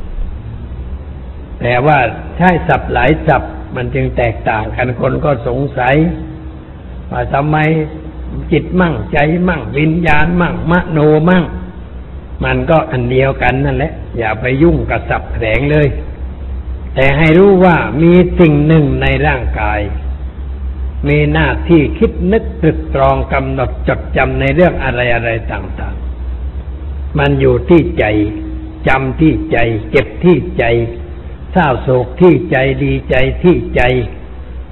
แต่ว่าใช้ศัพท์หลายศัพท์มันจึงแตกต่างกันคนก็สงสัยว่าทำไมจิตมั่งใจมั่งวิญญาณมั่งมโนมั่งมันก็อันเดียวกันนั่นแหละอย่าไปยุ่งกับศัพท์แฝงเลยแต่ให้รู้ว่ามีสิ่งหนึ่งในร่างกายมีหน้าที่คิดนึกตรึกตรองกำหนดจดจำในเรื่องอะไรอะไรต่างๆมันอยู่ที่ใจจำที่ใจเจ็บที่ใจเศร้าโศกที่ใจดีใจที่ใจ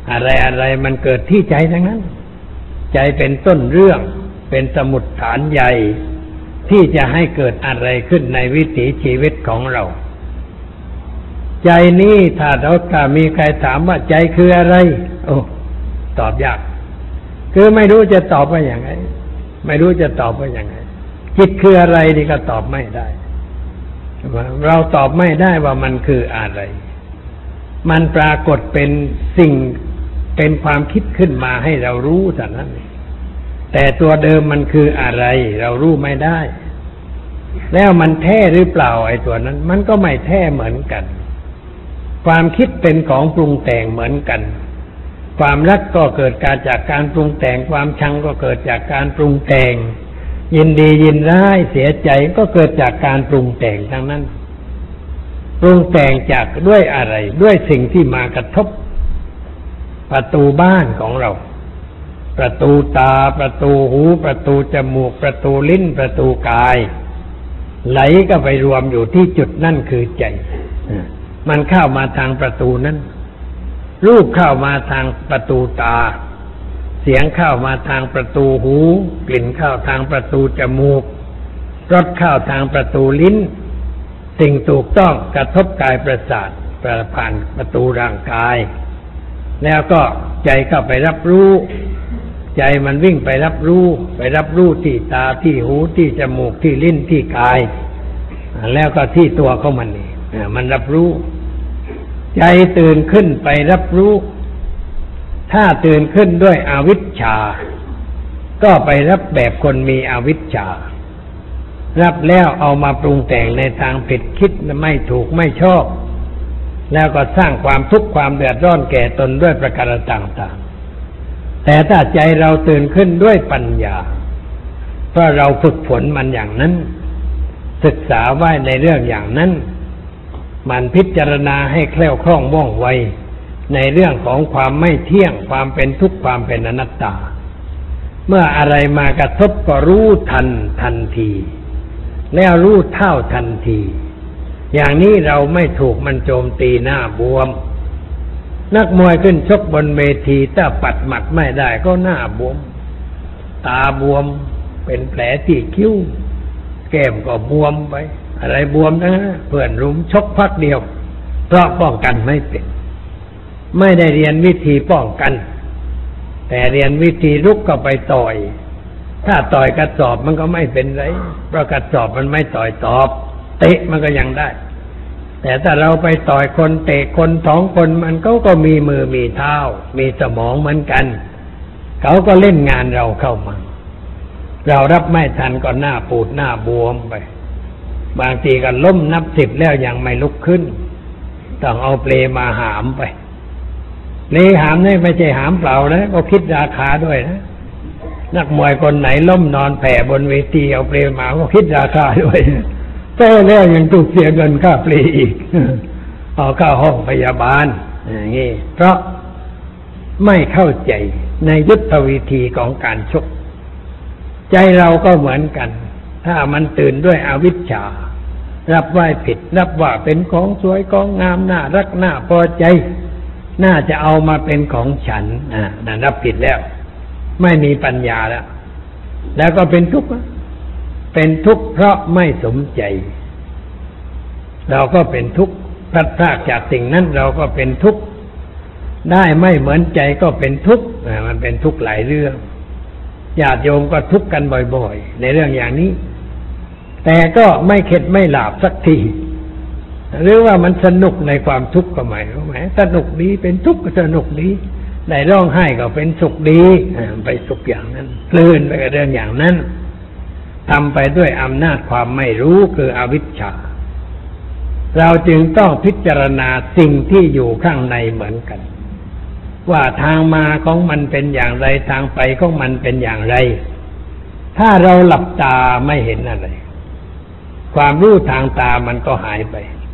อะไรอะไรมันเกิดที่ใจทั้งนั้นใจเป็นต้นเรื่องเป็นสมุดฐานใหญ่ที่จะให้เกิดอะไรขึ้นในวิถีชีวิตของเราใจนี้ถ้าเราถ้ามีใครถามว่าใจคืออะไรโอ้ตอบยากคือไม่รู้จะตอบว่าอย่างไรไม่รู้จะตอบว่าอย่างไรจิตคืออะไรนี่ก็ตอบไม่ได้เราตอบไม่ได้ว่ามันคืออะไรมันปรากฏเป็นสิ่งเป็นความคิดขึ้นมาให้เรารู้เท่านั้นแต่ตัวเดิมมันคืออะไรเรารู้ไม่ได้แล้วมันแท้หรือเปล่าไอ้ตัวนั้นมันก็ไม่แท้เหมือนกันความคิดเป็นของปรุงแต่งเหมือนกันความรักก็เกิดการจากการปรุงแต่งความชังก็เกิดจากการปรุงแต่งยินดียินร้ายเสียใจก็เกิดจากการปรุงแต่งทั้งนั้นปรุงแต่งจากด้วยอะไรด้วยสิ่งที่มากระทบประตูบ้านของเราประตูตาประตูหูประตูจมูกประตูลิ้นประตูกายไหลก็ไปรวมอยู่ที่จุดนั่นคือใจมันเข้ามาทางประตูนั้นรูปเข้ามาทางประตูตาเสียงเข้ามาทางประตูหูกลิ่นเข้าทางประตูจมูกรสเข้าทางประตูลิ้นสิ่งถูกต้องกระทบกายประสาทผ่านประตูร่างกายแล้วก็ใจเข้าไปรับรู้ใจมันวิ่งไปรับรู้ไปรับรู้ที่ตาที่หูที่จมูกที่ลิ้นที่กายแล้วก็ที่ตัวของมันนี่มันรับรู้ใจตื่นขึ้นไปรับรู้ถ้าตื่นขึ้นด้วยอวิชชาก็ไปรับแบบคนมีอวิชชารับแล้วเอามาปรุงแต่งในทางผิดคิดไม่ถูกไม่ชอบแล้วก็สร้างความทุกข์ความเดือดร้อนแก่ตนด้วยประการต่างๆแต่ถ้าใจเราตื่นขึ้นด้วยปัญญาเพราะเราฝึกฝนมันอย่างนั้นศึกษาไว้ในเรื่องอย่างนั้นมันพิจารณาให้แคล่วคล่องว่องไวในเรื่องของความไม่เที่ยงความเป็นทุกข์ความเป็นอนัตตาเมื่ออะไรมากระทบก็รู้ทันทันทีแล้วรู้เท่าทันทีอย่างนี้เราไม่ถูกมันโจมตีหน้าบวมนักมวยขึ้นชกบนเวทีถ้าปัดหมัดไม่ได้ก็หน้าบวมตาบวมเป็นแผลที่คิ้วแก้มก็บวมไปอะไรบวมนะเพื่อนรุมชกพักเดียวเพราะป้องกันไม่เป็นไม่ได้เรียนวิธีป้องกันแต่เรียนวิธีรุกก็ไปต่อยถ้าต่อยกระสอบมันก็ไม่เป็นไรเพราะกระสอบมันไม่ต่อยตอบเตะมันก็ยังได้แต่ถ้าเราไปต่อยคนเตะคนสองคนมันเขาก็มีมือมีเท้ามีสมองเหมือนกันเขาก็เล่นงานเราเข้ามาเรารับไม่ทันก็หน้าปูดหน้าบวมไปบางทีก็ล้มนับสิบแล้วยังไม่ลุกขึ้นต้องเอาเปลมาหามไปเปลหามนี่ไม่ใช่หามเปล่านะก็คิดราคาด้วยนะนักมวยคนไหนล้มนอนแผ่บนเวทีเอาเปลมาก็คิดราคาด้วยแต่แล้วยังต้องเสียเงินค่าเปลอีกเอาเข้าห้องพยาบาลอย่างนี้เพราะไม่เข้าใจในยุทธวิธีของการชกใจเราก็เหมือนกันถ้ามันตื่นด้วยอวิชชารับไหว้ผิดรับว่าเป็นของสวยของงามน่ารักน่าพอใจน่าจะเอามาเป็นของฉันอ่านั่นรับผิดแล้วไม่มีปัญญาแล้วแล้วก็เป็นทุกข์เป็นทุกข์เพราะไม่สมใจเราก็เป็นทุกข์พลัดพรากจากสิ่งนั้นเราก็เป็นทุกข์ได้ไม่เหมือนใจก็เป็นทุกข์มันเป็นทุกข์หลายเรื่องญาติโยมก็ทุกข์กันบ่อยๆในเรื่องอย่างนี้แต่ก็ไม่เข็ดไม่หลาบสักทีหรือว่ามันสนุกในความทุกข์ก็หมายรู้ไหมสนุกดีเป็นทุกข์ก็สนุกดีได้ร้องไห้ก็เป็นสุขดีไปสุขอย่างนั้นเพลินไปกับเรื่องอย่างนั้นทำไปด้วยอำนาจความไม่รู้คืออวิชชาเราจึงต้องพิจารณาสิ่งที่อยู่ข้างในเหมือนกันว่าทางมาของมันเป็นอย่างไรทางไปของมันเป็นอย่างไรถ้าเราหลับตาไม่เห็นอะไรความรู้ทางตามันก็หายไป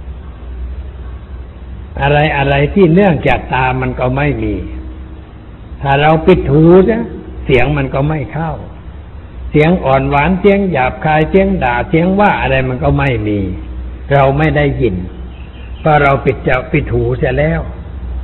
อะไรอะไรที่เนื่องจากตามันก็ไม่มีถ้าเราปิดหูนะเสียงมันก็ไม่เข้าเสียงอ่อนหวานเสียงหยาบคายเสียงด่าเสียงว่าอะไรมันก็ไม่มีเราไม่ได้ยินเพราะเราปิดจะปิดหูเสียแล้ว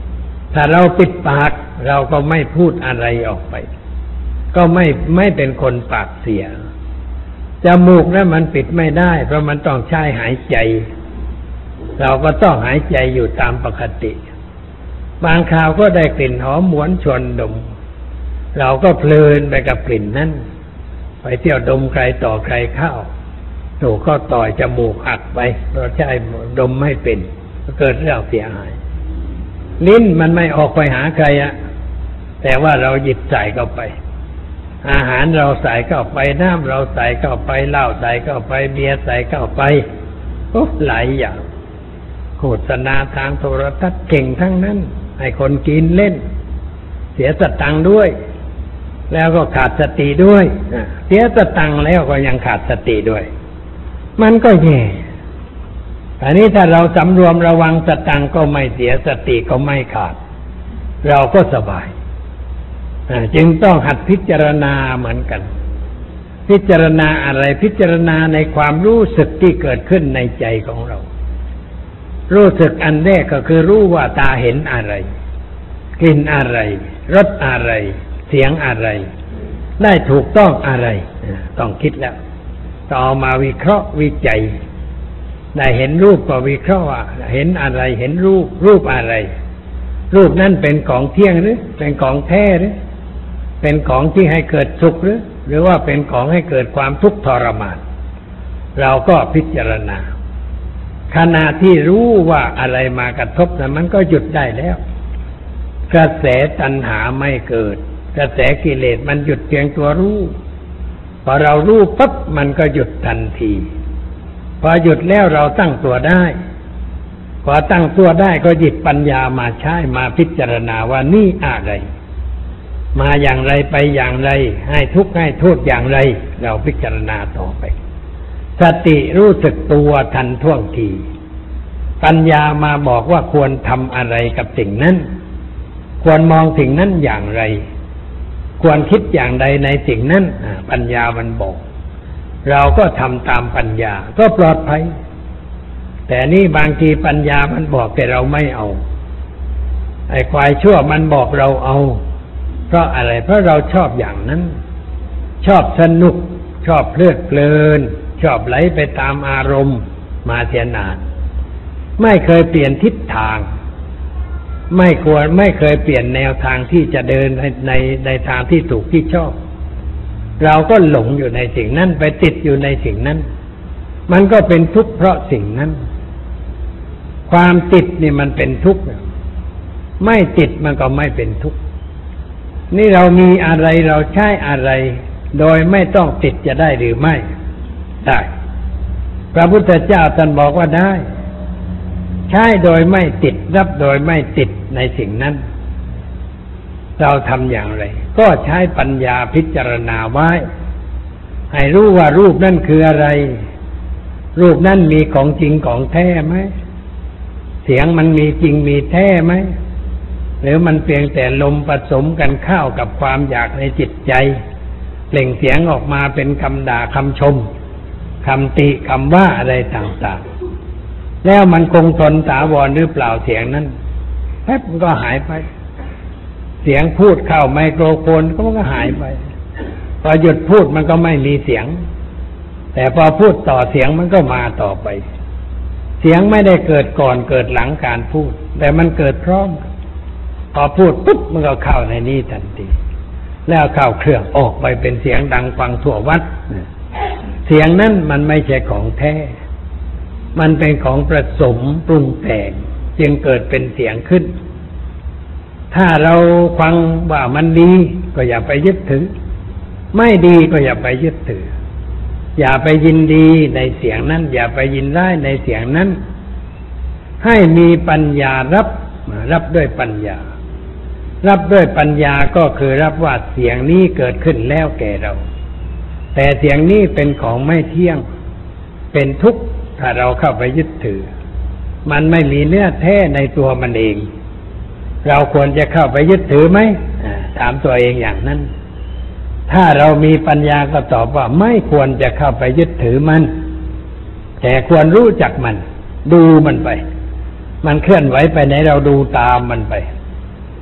ถ้าเราปิดปากเราก็ไม่พูดอะไรออกไปก็ไม่ไม่เป็นคนปากเสียจมูกนั้นมันปิดไม่ได้เพราะมันต้องใช้หายใจเราก็ต้องหายใจอยู่ตามปกติบางคราวก็ได้กลิ่นหอมหวนชวนดมเราก็เพลินไปกับกลิ่นนั้นไปเที่ยวดมใครต่อใครเข้าถูกก็ต่อยจมูกหักไปเราใช้ดมไม่เป็นก็เกิดเรื่องเสียหายลิ้นมันไม่ออกไปหาใครอะแต่ว่าเราหยิบใส่เข้าไปอาหารเราใส่เข้าไปน้ำเราใส่เข้าไปเหล้าใส่เข้าไปเบียร์ใส่เข้าไปโอ้หลายอย่างโฆษณาทางโทรทัศน์เก่งทั้งนั้นให้คนกินเล่นเสียสตังค์ด้วยแล้วก็ขาดสติด้วยเสียสตังค์แล้วก็ยังขาดสติด้วยมันก็แย่อันนี้ถ้าเราสำรวมระวังสตังค์ก็ไม่เสียสติก็ไม่ขาดเราก็สบายจึงต้องหัดพิจารณาเหมือนกันพิจารณาอะไรพิจารณาในความรู้สึกที่เกิดขึ้นในใจของเรารู้สึกอันแรกก็คือรู้ว่าตาเห็นอะไรกลิ่นอะไรรสอะไรเสียงอะไรได้ถูกต้องอะไรต้องคิดแล้วต่อมาวิเคราะห์วิจัยได้เห็นรูปก็วิเคราะห์ว่าเห็นอะไรเห็นรูปรูปอะไรรูปนั้นเป็นของเที่ยงหรือเป็นของแท้หรือเป็นของที่ให้เกิดสุขหรือหรือว่าเป็นของให้เกิดความทุกข์ทรมานเราก็พิจารณาขณะที่รู้ว่าอะไรมากระทบนั้นมันก็หยุดได้แล้วกระแสตัณหาไม่เกิดกระแสกิเลสมันหยุดเพียงตัวรู้พอเรารู้ปั๊บมันก็หยุดทันทีพอหยุดแล้วเราตั้งตัวได้พอตั้งตัวได้ก็หยิบปัญญามาใช้มาพิจารณาว่านี่อะไรมาอย่างไรไปอย่างไรให้ทุกข์ให้โทษอย่างไรเราพิจารณาต่อไปสติรู้สึกตัวทันท่วงทีปัญญามาบอกว่าควรทำอะไรกับสิ่งนั้นควรมองสิ่งนั้นอย่างไรควรคิดอย่างใดในสิ่งนั้นปัญญามันบอกเราก็ทำตามปัญญาก็ปลอดภัยแต่นี่บางทีปัญญามันบอกแต่เราไม่เอาไอ้ควายชั่วมันบอกเราเอาเพราะอะไรเพราะเราชอบอย่างนั้นชอบสนุกชอบเพลิดเพลินชอบไหลไปตามอารมณ์มาเสียนานไม่เคยเปลี่ยนทิศทางไม่ควรไม่เคยเปลี่ยนแนวทางที่จะเดินในในในทางที่ถูกที่ชอบเราก็หลงอยู่ในสิ่งนั้นไปติดอยู่ในสิ่งนั้นมันก็เป็นทุกข์เพราะสิ่งนั้นความติดนี่มันเป็นทุกข์ไม่ติดมันก็ไม่เป็นทุกข์นี่เรามีอะไรเราใช้อะไรโดยไม่ต้องติดจะได้หรือไม่ได้พระพุทธเจ้าท่านบอกว่าได้ใช้โดยไม่ติดรับโดยไม่ติดในสิ่งนั้นเราทำอย่างไรก็ใช้ปัญญาพิจารณาไว้ให้รู้ว่ารูปนั่นคืออะไรรูปนั่นมีของจริงของแท้ไหมเสียงมันมีจริงมีแท้ไหมหรือมันเพียงแต่ลมผสมกันเข้ากับความอยากในจิตใจเปล่งเสียงออกมาเป็นคำด่าคำชมคำติคำว่าอะไรต่างๆแล้วมันคงทนถาวรหรือเปล่าเสียงนั้นแป๊บมันก็หายไปเสียงพูดเข้าไมโครโฟนก็มันก็หายไปพอหยุดพูดมันก็ไม่มีเสียงแต่พอพูดต่อเสียงมันก็มาต่อไปเสียงไม่ได้เกิดก่อนเกิดหลังการพูดแต่มันเกิดพร้อมพอพูดปุ๊บมันก็เข้าในนี้ทันทีแล้วเข้าเครื่องออกไปเป็นเสียงดังฟังทั่ววัดเสียงนั้นมันไม่ใช่ของแท้มันเป็นของผสมปรุงแต่งจึงเกิดเป็นเสียงขึ้นถ้าเราฟังว่ามันดีก็อย่าไปยึดถือไม่ดีก็อย่าไปยึดถืออย่าไปยินดีในเสียงนั้นอย่าไปยินร้ายในเสียงนั้นให้มีปัญญารับรับด้วยปัญญารับด้วยปัญญาก็คือรับว่าเสียงนี้เกิดขึ้นแล้วแก่เราแต่เสียงนี้เป็นของไม่เที่ยงเป็นทุกข์ถ้าเราเข้าไปยึดถือมันไม่มีเนื้อแท้ในตัวมันเองเราควรจะเข้าไปยึดถือไหมถามตัวเองอย่างนั้นถ้าเรามีปัญญาก็ตอบว่าไม่ควรจะเข้าไปยึดถือมันแต่ควรรู้จักมันดูมันไปมันเคลื่อนไหวไปไหนเราดูตามมันไป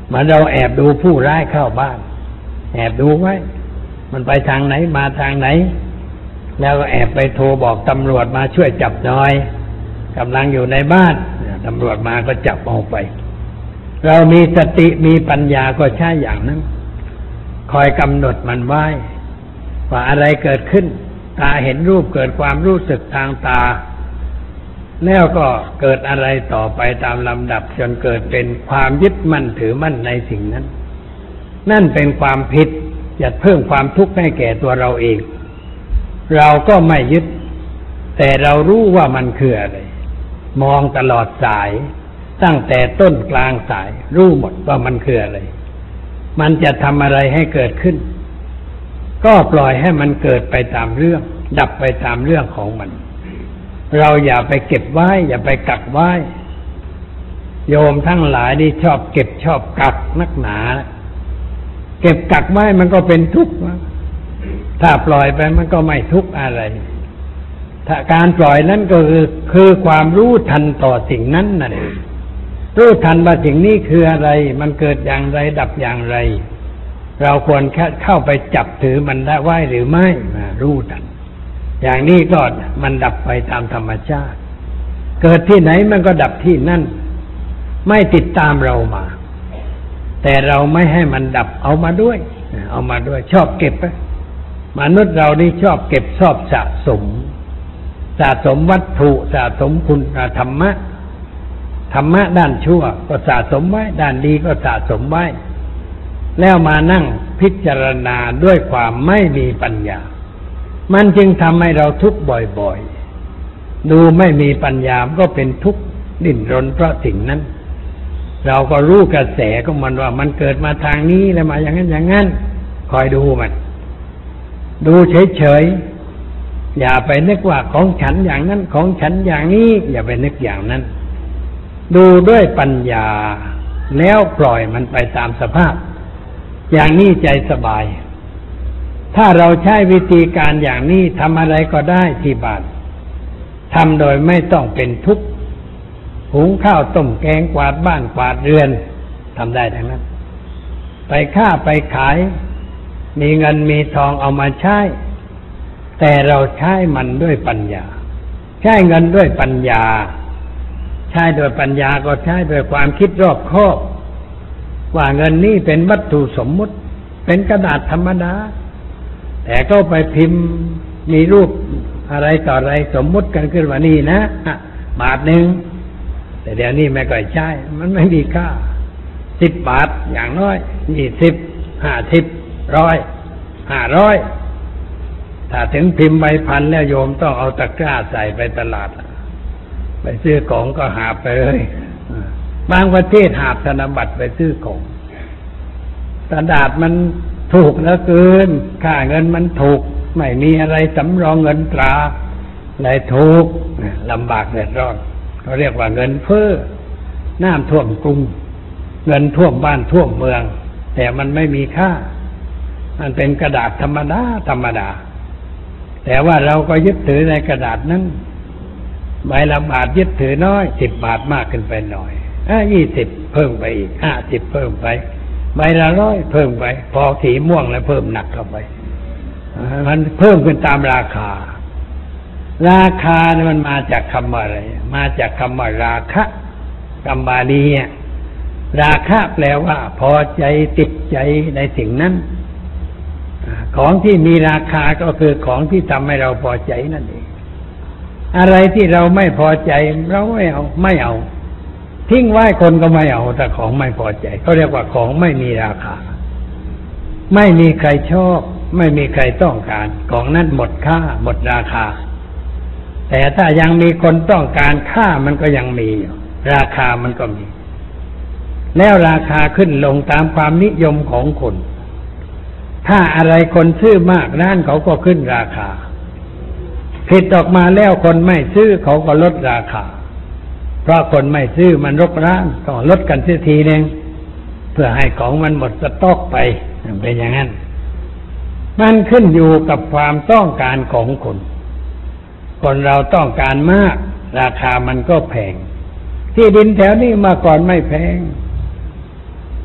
เหมือนเราแอบดูผู้ร้ายเข้าบ้านแอบดูไว้มันไปทางไหนมาทางไหนแล้วก็แอบไปโทรบอกตำรวจมาช่วยจับหน่อยกำลังอยู่ในบ้านตำรวจมาก็จับเอาไปเรามีสติมีปัญญาก็ใช่อย่างนั้นคอยกำหนดมันไว้ว่าอะไรเกิดขึ้นตาเห็นรูปเกิดความรู้สึกทางตาแล้วก็เกิดอะไรต่อไปตามลำดับจนเกิดเป็นความยึดมั่นถือมั่นในสิ่งนั้นนั่นเป็นความผิดจะเพิ่มความทุกข์ให้แก่ตัวเราเองเราก็ไม่ยึดแต่เรารู้ว่ามันคืออะไรมองตลอดสายตั้งแต่ต้นกลางสายรู้หมดว่ามันคืออะไรมันจะทำอะไรให้เกิดขึ้นก็ปล่อยให้มันเกิดไปตามเรื่องดับไปตามเรื่องของมันเราอย่าไปเก็บไว้อย่าไปกักไว้โยมทั้งหลายนี่ชอบเก็บชอบกักนักหนาเก็บกักไว้มันก็เป็นทุกข์ถ้าปล่อยไปมันก็ไม่ทุกข์อะไรถ้าการปล่อยนั้นก็คือคือความรู้ทันต่อสิ่งนั้นนั่นเองรู้ทันว่าสิ่งนี้คืออะไรมันเกิดอย่างไรดับอย่างไรเราควรแค่เข้าไปจับถือมันได้ไว้หรือไม่รู้ทันอย่างนี้ก็มันดับไปตามธรรมชาติเกิดที่ไหนมันก็ดับที่นั่นไม่ติดตามเรามาแต่เราไม่ให้มันดับเอามาด้วยเอามาด้วยชอบเก็บมนุษย์เรานี่ชอบเก็บชอบสะสมสะสมวัตถุสะสมคุณธรรมะธรรมะด้านชั่วก็สะสมไว้ด้านดีก็สะสมไว้แล้วมานั่งพิจารณาด้วยความไม่มีปัญญามันจึงทำให้เราทุกข์บ่อยๆดูไม่มีปัญญาก็เป็นทุกข์ดิ้นรนเพราะสิ่งนั้นเราก็รู้กระแสของมันว่ามันเกิดมาทางนี้แล้วมาอย่างนั้นอย่างนั้นคอยดูมันดูเฉยๆอย่าไปนึกว่าของฉันอย่างนั้นของฉันอย่างนี้อย่าไปนึกอย่างนั้นดูด้วยปัญญาแล้วปล่อยมันไปตามสภาพอย่างนี้ใจสบายถ้าเราใช้วิธีการอย่างนี้ทำอะไรก็ได้ที่บ้านทำโดยไม่ต้องเป็นทุกข์หุงข้าวต้มแกงกวาดบ้านกวาดเรือนทำได้ทั้งนั้นไปค้าไปขายมีเงินมีทองเอามาใช้แต่เราใช้มันด้วยปัญญาใช้เงินด้วยปัญญาใช้โดยปัญญาก็ใช้โดยความคิดรอบคอบว่าเงินนี้เป็นวัตถุสมมุติเป็นกระดาษธรรมดาแต่ก็ไปพิมพ์มีรูปอะไรต่ออะไรสมมุติกันขึ้นว่านี่นะบาทหนึ่งแต่เดี๋ยวนี้ไม่ก่อยใช้มันไม่มีค่าสิบบาทอย่างน้อยยี่สิบห้าสิบร้อยห้าร้อยถ้าถึงพิมพ์ใบพันแล้วโยมต้องเอาตะกร้าใส่ไปตลาดไปซื้อของก็หาไปเลยบางประเทศหาธนบัตรไปซื้อของกระดาษมันถูกเหลือเกินค่าเงินมันถูกไม่มีอะไรสำรองเงินตราเลยถูกลำบากเดือดร้อนเขาเรียกว่าเงินเฟ้อน้ำท่วมกรุงเงินท่วมบ้านท่วมเมืองแต่มันไม่มีค่ามันเป็นกระดาษธรรมดาธรรมดาแต่ว่าเราก็ยึดถือในกระดาษนั้นใบละบาทยึดถือน้อยสิบบาทมากขึ้นไปหน่อยอ่ะยี่สิบเพิ่มไปอีกห้าสิบเพิ่มไปใบละร้อยเพิ่มไปพอสีม่วงแล้วเพิ่มหนักเข้าไปมันเพิ่มขึ้นตามราคาราคาเนี่ยมันมาจากคำว่าอะไรมาจากคำว่าราคะคำบาลีเนี่ยราคะแปลว่าพอใจติดใจในสิ่งนั้นของที่มีราคาก็คือของที่ทำให้เราพอใจนั่นเองอะไรที่เราไม่พอใจเราไม่เอาไม่เอาทิ้งไว้คนก็ไม่เอาแต่ของไม่พอใจเขาเรียกว่าของไม่มีราคาไม่มีใครชอบไม่มีใครต้องการของนั้นหมดค่าหมดราคาแต่ถ้ายังมีคนต้องการค่ามันก็ยังมีอยู่ราคามันก็มีแล้วราคาขึ้นลงตามความนิยมของคนถ้าอะไรคนซื้อมากร้านเขาก็ขึ้นราคาผิดออกมาแล้วคนไม่ซื้อเขาก็ลดราคาเพราะคนไม่ซื้อมันรกร้านต้องลดกันเสียทีนึงเพื่อให้ของมันหมดสต็อกไปเป็นอย่างนั้นมันขึ้นอยู่กับความต้องการของคนคนเราต้องการมากราคามันก็แพงที่ดินแถวนี้มาก่อนไม่แพง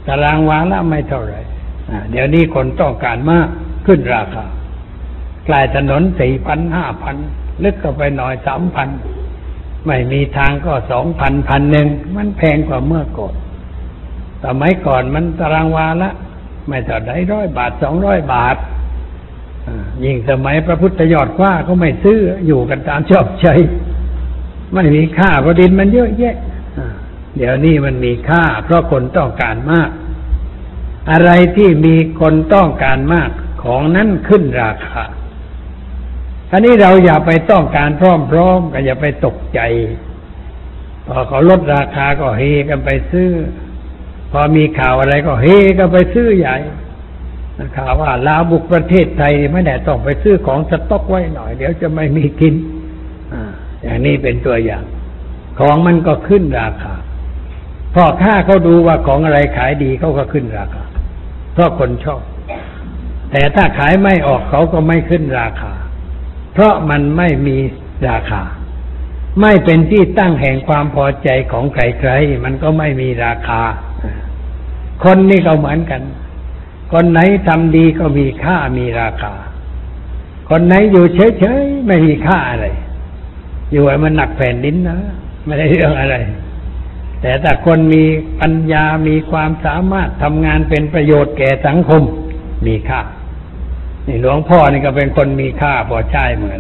ตารางวาละไม่เท่าไหร่เดี๋ยวนี้คนต้องการมากขึ้นราคากลายถนนสี่พันห้าพันลึกเข้าไปหน่อยสามพันไม่มีทางก็สองพันพันหนึ่งมันแพงกว่าเมื่อก่อนสมัยก่อนมันตารางวาละไม่เท่าใดร้อยบาทสองร้อยบาทยิ่งสมัยพระพุทธยอดกว่าก็ไม่ซื้ออยู่กันตามชอบใจไม่มีค่าเพราะดินมันเยอะแยะเดี๋ยวนี้มันมีค่าเพราะคนต้องการมากอะไรที่มีคนต้องการมากของนั้นขึ้นราคาอันนี้เราอย่าไปต้องการพร้อมๆก็อย่าไปตกใจพอเขาลดราคาก็เฮกันไปซื้อพอมีข่าวอะไรก็เฮกันไปซื้อใหญ่ข่าวว่าลาวบุกประเทศไทยไม่ได้ต้องไปซื้อของสต๊อกไว้หน่อยเดี๋ยวจะไม่มีกินอ่าอย่างนี้เป็นตัวอย่างของมันก็ขึ้นราคาพอค่าเขาดูว่าของอะไรขายดีเขาก็ขึ้นราคาเพราะคนชอบแต่ถ้าขายไม่ออกเขาก็ไม่ขึ้นราคาเพราะมันไม่มีราคาไม่เป็นที่ตั้งแห่งความพอใจของใครๆมันก็ไม่มีราคาคนนี่ก็เหมือนกันคนไหนทำดีก็มีค่ามีราคาคนไหนอยู่เฉยๆไม่มีค่าอะไรอยู่ให้มันหนักแผ่นดินนะไม่ได้เรื่องอะไรแต่ถ้าคนมีปัญญามีความสามารถทำงานเป็นประโยชน์แก่สังคมมีค่านี่หลวงพ่อนี่ก็เป็นคนมีค่าพอใช้เหมือน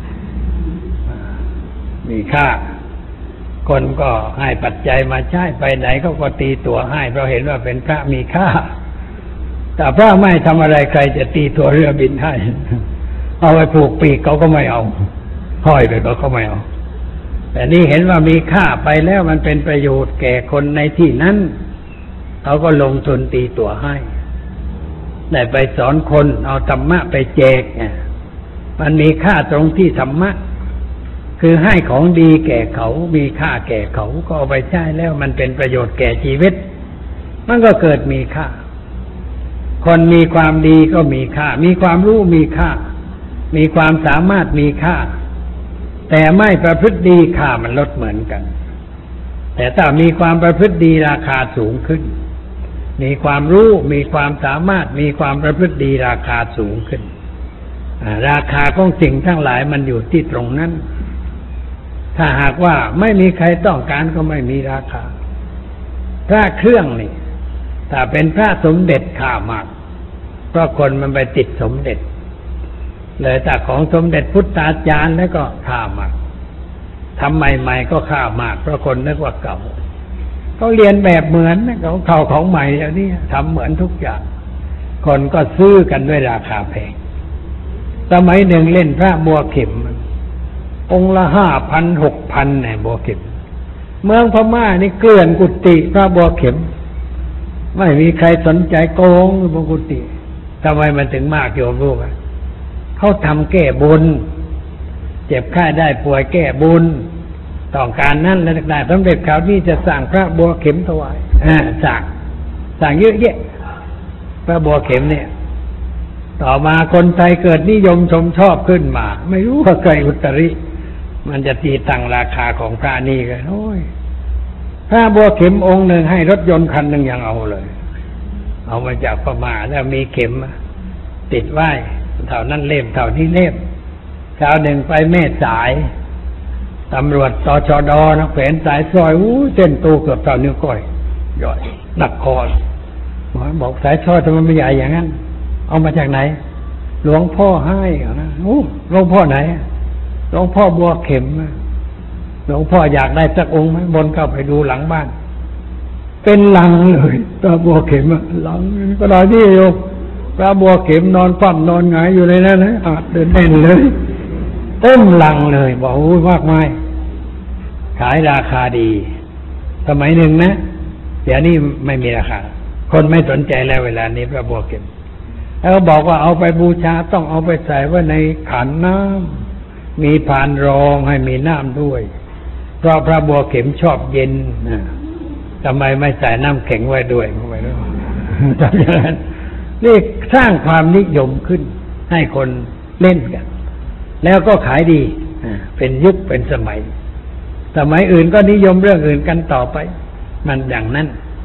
มีค่าคนก็ให้ปัจจัยมาใช้ไปไหนเขาก็ตีตัวให้เพราะเห็นว่าเป็นพระมีค่าแต่พระไม่ทำอะไรใครจะตีตัวเรือบินให้เอาไปผูกปีกเขาก็ไม่เอาห้อยไปเขาก็ไม่เอาแต่นี่เห็นว่ามีค่าไปแล้วมันเป็นประโยชน์แก่คนในที่นั้นเขาก็ลงทุนตีตัวให้ได้ไปสอนคนเอาธรรมะไปแจกเนี่ยมันมีค่าตรงที่ธรรมะคือให้ของดีแก่เขามีค่าแก่เขาก็เอาไปใช้แล้วมันเป็นประโยชน์แก่ชีวิตมันก็เกิดมีค่าคนมีความดีก็มีค่ามีความรู้มีค่ามีความสามารถมีค่าแต่ไม่ประพฤติดีค่ามันลดเหมือนกันแต่ถ้ามีความประพฤติดีราคาสูงขึ้นมีความรู้มีความสามารถมีความประพฤติดีราคาสูงขึ้นราคาของสิ่งทั้งหลายมันอยู่ที่ตรงนั้นถ้าหากว่าไม่มีใครต้องการก็ไม่มีราคาพระเครื่องนี่ถ้าเป็นพระสมเด็จค่ามากเพราะคนมันไปติดสมเด็จเลยแต่ของสมเด็จพุทธาจารย์แล้วก็ค่ามากทำใหม่ๆก็ค่ามากเพราะคนนึกว่าเก่าเขาเรียนแบบเหมือนเขาเขาของใหม่แล้วนี่ทำเหมือนทุกอย่างคนก็ซื้อกันด้วยราคาแพงสมัยหนึ่งเล่นพระบัวเข็มองค์ละห้าพันหกพันเนี่ยบัวเข็มเมืองพม่านี่เกลื่อนกุฏิพระบัวเข็มไม่มีใครสนใจโกงบนกุฏิทำไมมันถึงมากโยมรู้ไหมเขาทำแก้บุญเจ็บไข้ได้ป่วยแก้บุญต้องการนั่นแล้วได้สำเร็จคราวนี้จะสั่งพระบัวเข็มถวายอ่าสั่งสั่งเยอะแยะพระบัวเข็มเนี่ยต่อมาคนไทยเกิดนิยมชมชอบขึ้นมาไม่รู้ว่าใครอุตริมันจะตีตั้งราคาของพระนี่กันโอ้ยพระบัวเข็มองค์หนึ่งให้รถยนต์คันหนึ่งยังเอาเลยเอามาจากพม่าแล้วมีเข็มติดไว้เท่านั้นเล่มเท่านี้เล่มคราวหนึ่งไปแม่สายตำรวจตชดนะแขวนสายซอยอู้เส้นโตเกือบเท่านิ้วก้อยย่อยหนักคอหมอบอกสายซอยทำไมไม่ใหญ่อย่างนั้นเอามาจากไหนหลวงพ่อให้นะโอ้หลวงพ่อไหนหลวงพ่อบัวเข็มหลวงพ่ออยากได้สักองค์ไหมบนเข้าไปดูหลังบ้านเป็นหลังเลยพระบัวเข็มหลังก็ได้ที่โยมพระบัวเข็มนอนคว่ำนอนหงายอยู่ในนั้นนะอาจเดินแน่นเลยเต็มหลังเลยบอกโอ้ยมากมายขายราคาดีสมัยหนึ่งนะเดี๋ยวนี้ไม่มีราคาคนไม่สนใจแล้วเวลานี้พระบัวเข็มแล้วบอกว่าเอาไปบูชาต้องเอาไปใส่ไว้ในขันน้ำมีพานรองให้มีน้ำด้วยเพราะพระบัวเข็มชอบเย็นนะทำไมไม่ใส่น้ำแข็งไว้ด้วยไม่รู้ทำอย่างนั้นนี่สร้างความนิยมขึ้นให้คนเล่นกันแล้วก็ขายดีเป็นยุคเป็นสมัยสมัยอื่นก็นิยมเรื่องอื่นกันต่อไปมันอย่างนั้น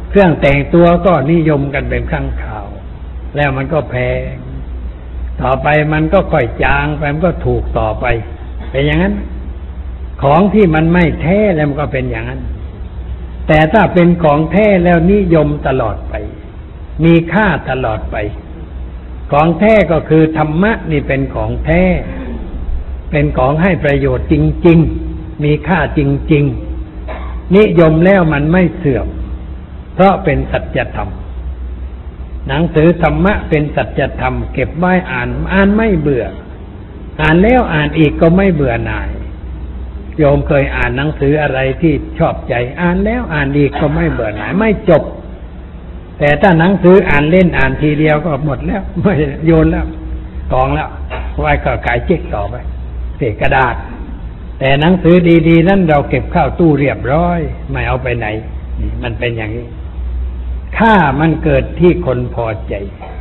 เครื่องแต่งตัวก็นิยมกันเป็นครั้งคราวแล้วมันก็แพงต่อไปมันก็ค่อยจางไปมันก็ถูกต่อไปเป็นอย่างนั้นของที่มันไม่แท้แล้วมันก็เป็นอย่างนั้นแต่ถ้าเป็นของแท้แล้วนิยมตลอดไปมีค่าตลอดไปของแท้ก็คือธรรมะนี่เป็นของแท้เป็นของให้ประโยชน์จริงๆมีค่าจริงๆนิยมแล้วมันไม่เสื่อมเพราะเป็นสัจธรรมหนังสือธรรมะเป็นสัจธรรมเก็บไว้อ่านอ่านไม่เบื่ออ่านแล้วอ่านอีกก็ไม่เบื่อหน่ายโยมเคยอ่านหนังสืออะไรที่ชอบใจอ่านแล้วอ่านอีกก็ไม่เบื่อหน่ายไม่จบแต่ถ้าหนังสืออ่านเล่นอ่านทีเดียวก็หมดแล้วไม่โยนแล้วกองแล้วไว้ก็ขายเจ๊กต่อไปเศษกระดาษแต่หนังสือดีๆนั้นเราเก็บเข้าตู้เรียบร้อยไม่เอาไปไหนมันเป็นอย่างนี้ค่ามันเกิดที่คนพอใจ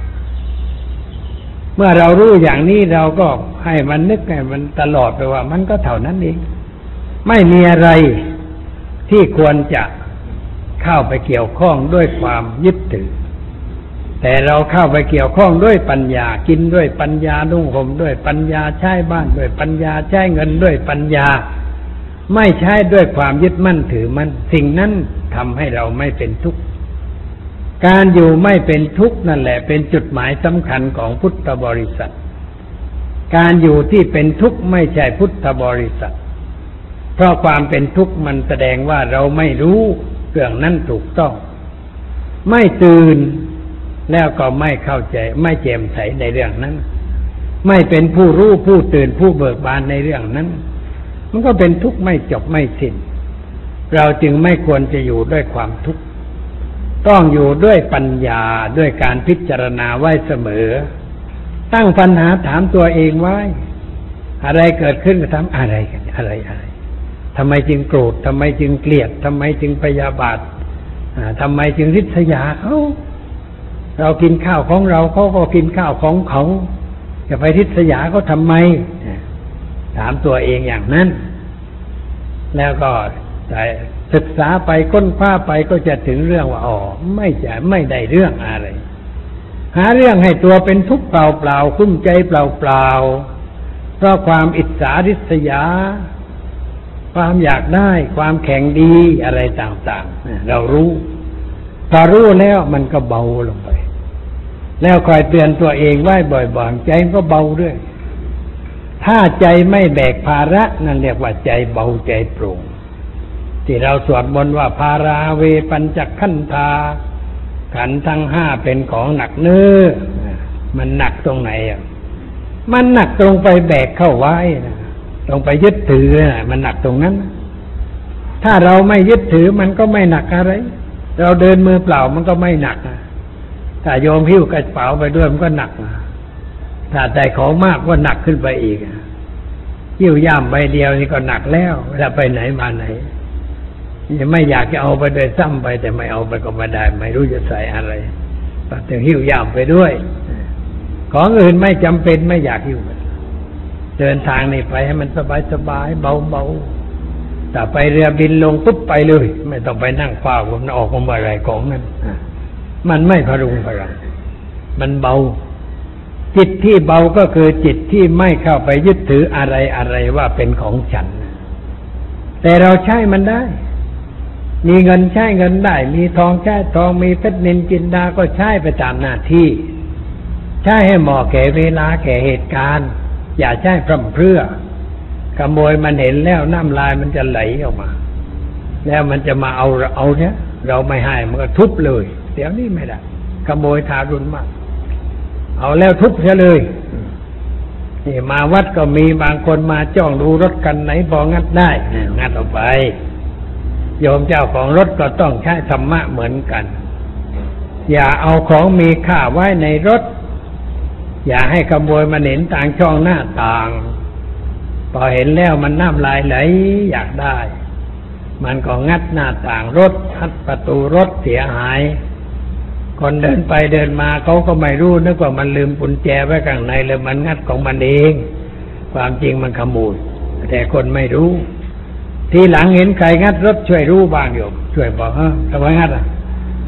เมื่อเรารู้อย่างนี้เราก็ให้มันนึกให้มันตลอดไปว่ามันก็เท่านั้นเองไม่มีอะไรที่ควรจะเข้าไปเกี่ยวข้องด้วยความยึดถือแต่เราเข้าไปเกี่ยวข้องด้วยปัญญากินด้วยปัญญานุ่งห่มด้วยปัญญาใช้บ้านด้วยปัญญาใช้เงินด้วยปัญญาไม่ใช้ด้วยความยึดมั่นถือมั่นสิ่งนั้นทำให้เราไม่เป็นทุกข์การอยู่ไม่เป็นทุกข์นั่นแหละเป็นจุดหมายสำคัญของพุทธบริษัทการอยู่ที่เป็นทุกข์ไม่ใช่พุทธบริษัทเพราะความเป็นทุกข์มันแสดงว่าเราไม่รู้เรื่องนั้นถูกต้องไม่ตื่นแล้วก็ไม่เข้าใจไม่แจ่มใสในเรื่องนั้นไม่เป็นผู้รู้ผู้ตื่นผู้เบิกบานในเรื่องนั้นมันก็เป็นทุกข์ไม่จบไม่สิ้นเราจึงไม่ควรจะอยู่ด้วยความทุกข์ต้องอยู่ด้วยปัญญาด้วยการพิจารณาไว้เสมอตั้งปัญหาถามตัวเองไว้อะไรเกิดขึ้นก็ทำอะไรกันอะไรอะไรทำไมจึงโกรธทำไมจึงเกลียดทำไมจึงพยาบาททำไมจึงริษยาเขาเรากินข้าวของเราเขาก็กินข้าวของเขาจะไปริษยาเขาทำไมถามตัวเองอย่างนั้นแล้วก็ศึกษาไปค้นคว้าไปก็จะถึงเรื่องว่าอ๋อไม่จะไม่ได้เรื่องอะไรหาเรื่องให้ตัวเป็นทุกข์เปล่าๆคุ้มใจเปล่าๆเพราะความอิจฉาริษยาความอยากได้ความแข็งดีอะไรต่างๆเรารู้พอรู้แล้วมันก็เบาลงไปแล้วคอยเตือนตัวเองไว้บ่อยๆใจก็เบาด้วยถ้าใจไม่แบกภาระนั่นเรียกว่าใจเบาใจโปร่งที่เราสวดมนต์ว่าภาราเวปัญจขันธาขันธ์ทั้งห้าเป็นของหนักเนื้อมันหนักตรงไหนอ่ะมันหนักตรงไปแบกเข้าไว้นะตรงไปยึดถือนะมันหนักตรงนั้นถ้าเราไม่ยึดถือมันก็ไม่หนักอะไรเราเดินมือเปล่ามันก็ไม่หนักนะถ้าโยมหิ้วกระเป๋าไปด้วยมันก็หนักนะถ้าใจของมากก็หนักขึ้นไปอีกหิ้วย่ามใบเดียวนี่ก็หนักแล้วเวลาไปไหนมาไหนไม่อยากจะเอาไปโดยซ้ำไปแต่ไม่เอาไปก็ไม่ได้ไม่รู้จะใส่อะไรถึงหิ้วย่ามไปด้วยของอื่นไม่จำเป็นไม่อยากหิ้วเดินทางนี่ไปให้มันสบายสบายเบาเบาแต่ไปเรือบินลงปุ๊บไปเลยไม่ต้องไปนั่งเฝ้าผมออกมาอะไรของนั้นมันไม่พรุงพรังมันเบาจิตที่เบาก็คือจิตที่ไม่เข้าไปยึดถืออะไรอะไรว่าเป็นของฉันแต่เราใช้มันได้มีเงินใช้เงินได้มีทองใช้ทองมีเพชรนิลจินดาก็ใช้ไปตามหน้าที่ใช้ให้เหมาะแก่เวลาแก่เหตุการณ์อย่าใช้พร่ำเพรื่อขโมยมันเห็นแล้วน้ำลายมันจะไหลออกมาแล้วมันจะมาเอาเอาเนี้ยเราไม่ให้มันก็ทุบเลยเดี๋ยวนี้ไม่ได้ขโมยทารุณมากเอาแล้วทุบเสียเลยนี่มาวัดก็มีบางคนมาจ้องดูรถคันไหนพองัดได้งัดออกไปโยมเจ้าของรถก็ต้องใช้ธรรมะเหมือนกันอย่าเอาของมีค่าไว้ในรถอย่าให้ขโมยมันเห็นต่างช่องหน้าต่างพอเห็นแล้วมันน้ำลายไหลอยากได้มันก็งัดหน้าต่างรถงัดประตูรถเสียหายคนเดินไปเดินมาเขาก็ไม่รู้นึกว่ามันลืมกุญแจไว้ข้างในเลยมันงัดของมันเองความจริงมันขโมยแต่คนไม่รู้ทีหลังเห็นใครงัดรถช่วยรู้บ้างโยมช่วยบอกฮะทำไมงัดอ่ะ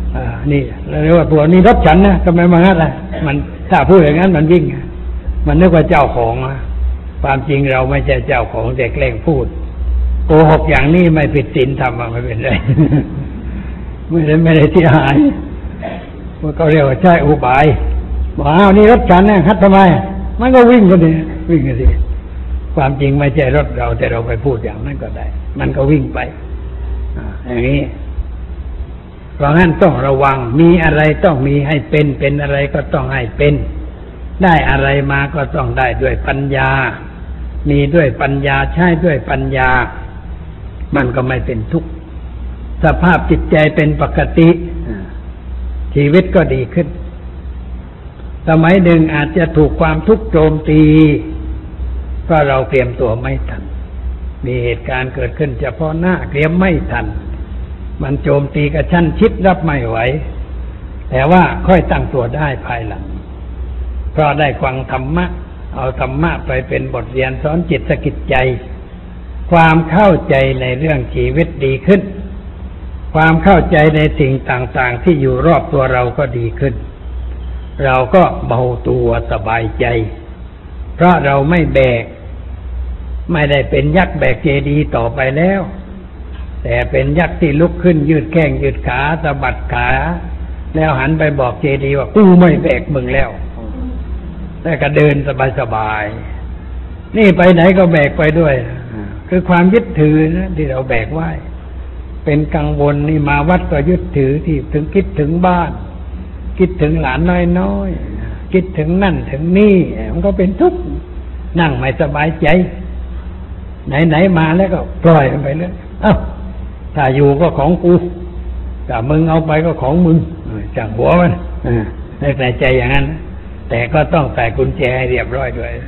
อ่านี่เรียกว่าตัวนี้รถฉันนะทำไมมางั้นล่ะมันถ้าพูดอย่างนั้นมันวิ่งมันนึกว่าเจ้าของนะความจริงเราไม่ใช่เจ้าของแต่แกล้งพูดโกหกอย่างนี้ไม่ผิดศีลธรรมไม่เป็นไร ไม่ได้ไม่ได้ที่หายมันก็เรียกว่าใช่อุบายบอกอ้าวนี่รถฉันนะฮัดทำไมมันก็วิ่งกันดิวิ่งกันสิความจริงไม่ใช่รถเราแต่เราไปพูดอย่างนั้นก็ได้มันก็วิ่งไปอย่างนี้เพราะงั้นต้องระวังมีอะไรต้องมีให้เป็นเป็นอะไรก็ต้องให้เป็นได้อะไรมาก็ต้องได้ด้วยปัญญามีด้วยปัญญาใช้ด้วยปัญญามันก็ไม่เป็นทุกข์สภาพจิตใจเป็นปกติชีวิตก็ดีขึ้นสมัยหนึ่งอาจจะถูกความทุกข์โจมตีเพราะเราเตรียมตัวไม่ทันมีเหตุการณ์เกิดขึ้นเฉพาะหน้าเตรียมไม่ทันมันโจมตีกระชั้นชิดรับไม่ไหวแต่ว่าค่อยตั้งตัวได้ภายหลังเพราะได้ฟังธรรมะเอาธรรมะไปเป็นบทเรียนสอนจิตสกิดใจความเข้าใจในเรื่องชีวิตดีขึ้นความเข้าใจในสิ่งต่างๆที่อยู่รอบตัวเราก็ดีขึ้นเราก็เบาตัวสบายใจเพราะเราไม่แบกไม่ได้เป็นยักษ์แบกเจดีย์ต่อไปแล้วแต่เป็นยักษ์ที่ลุกขึ้นยืดแข้งยืดขาสะบัดขาแล้วหันไปบอกเจดีย์ว่ากูไม่แบกมึงแล้วแล้วก็เดินสบายๆนี่ไปไหนก็แบกไปด้วยคือความยึดถือนะที่เราแบกไว้เป็นกังวลนี่มาวัดก็ยึดถือที่ถึงคิดถึงบ้านคิดถึงหลานน้อยๆคิดถึงนั่นถึงนี่มันก็เป็นทุกข์นั่งไม่สบายใจไหนๆมาแล้วก็ปล่อยมันไปเลยเอ้าถ้าอยู่ก็ของกูถ้ามึงเอาไปก็ของมึงจังหัวมันในใจใจอย่างนั้นแต่ก็ต้องใส่กุญแจให้เรียบร้อยด้วย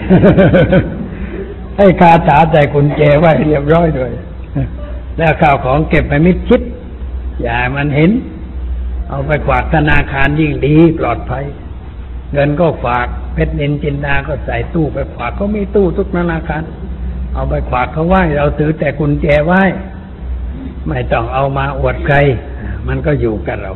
ให้คาถาใส่กุญแจไว้เรียบร้อยด้วยแล้วข้าวของเก็บไปมิดชิดอย่ามันเห็นเอาไปฝากธนาคารยิ่งดีปลอดภัยเงินก็ฝากเพชรนินจินดาก็ใส่ตู้ไปฝากก็มีตู้ทุกธนาคารเอาไปฝากเขาไว้เราถือแต่กุญแจไว้ไม่ต้องเอามาอวดใครมันก็อยู่กับเรา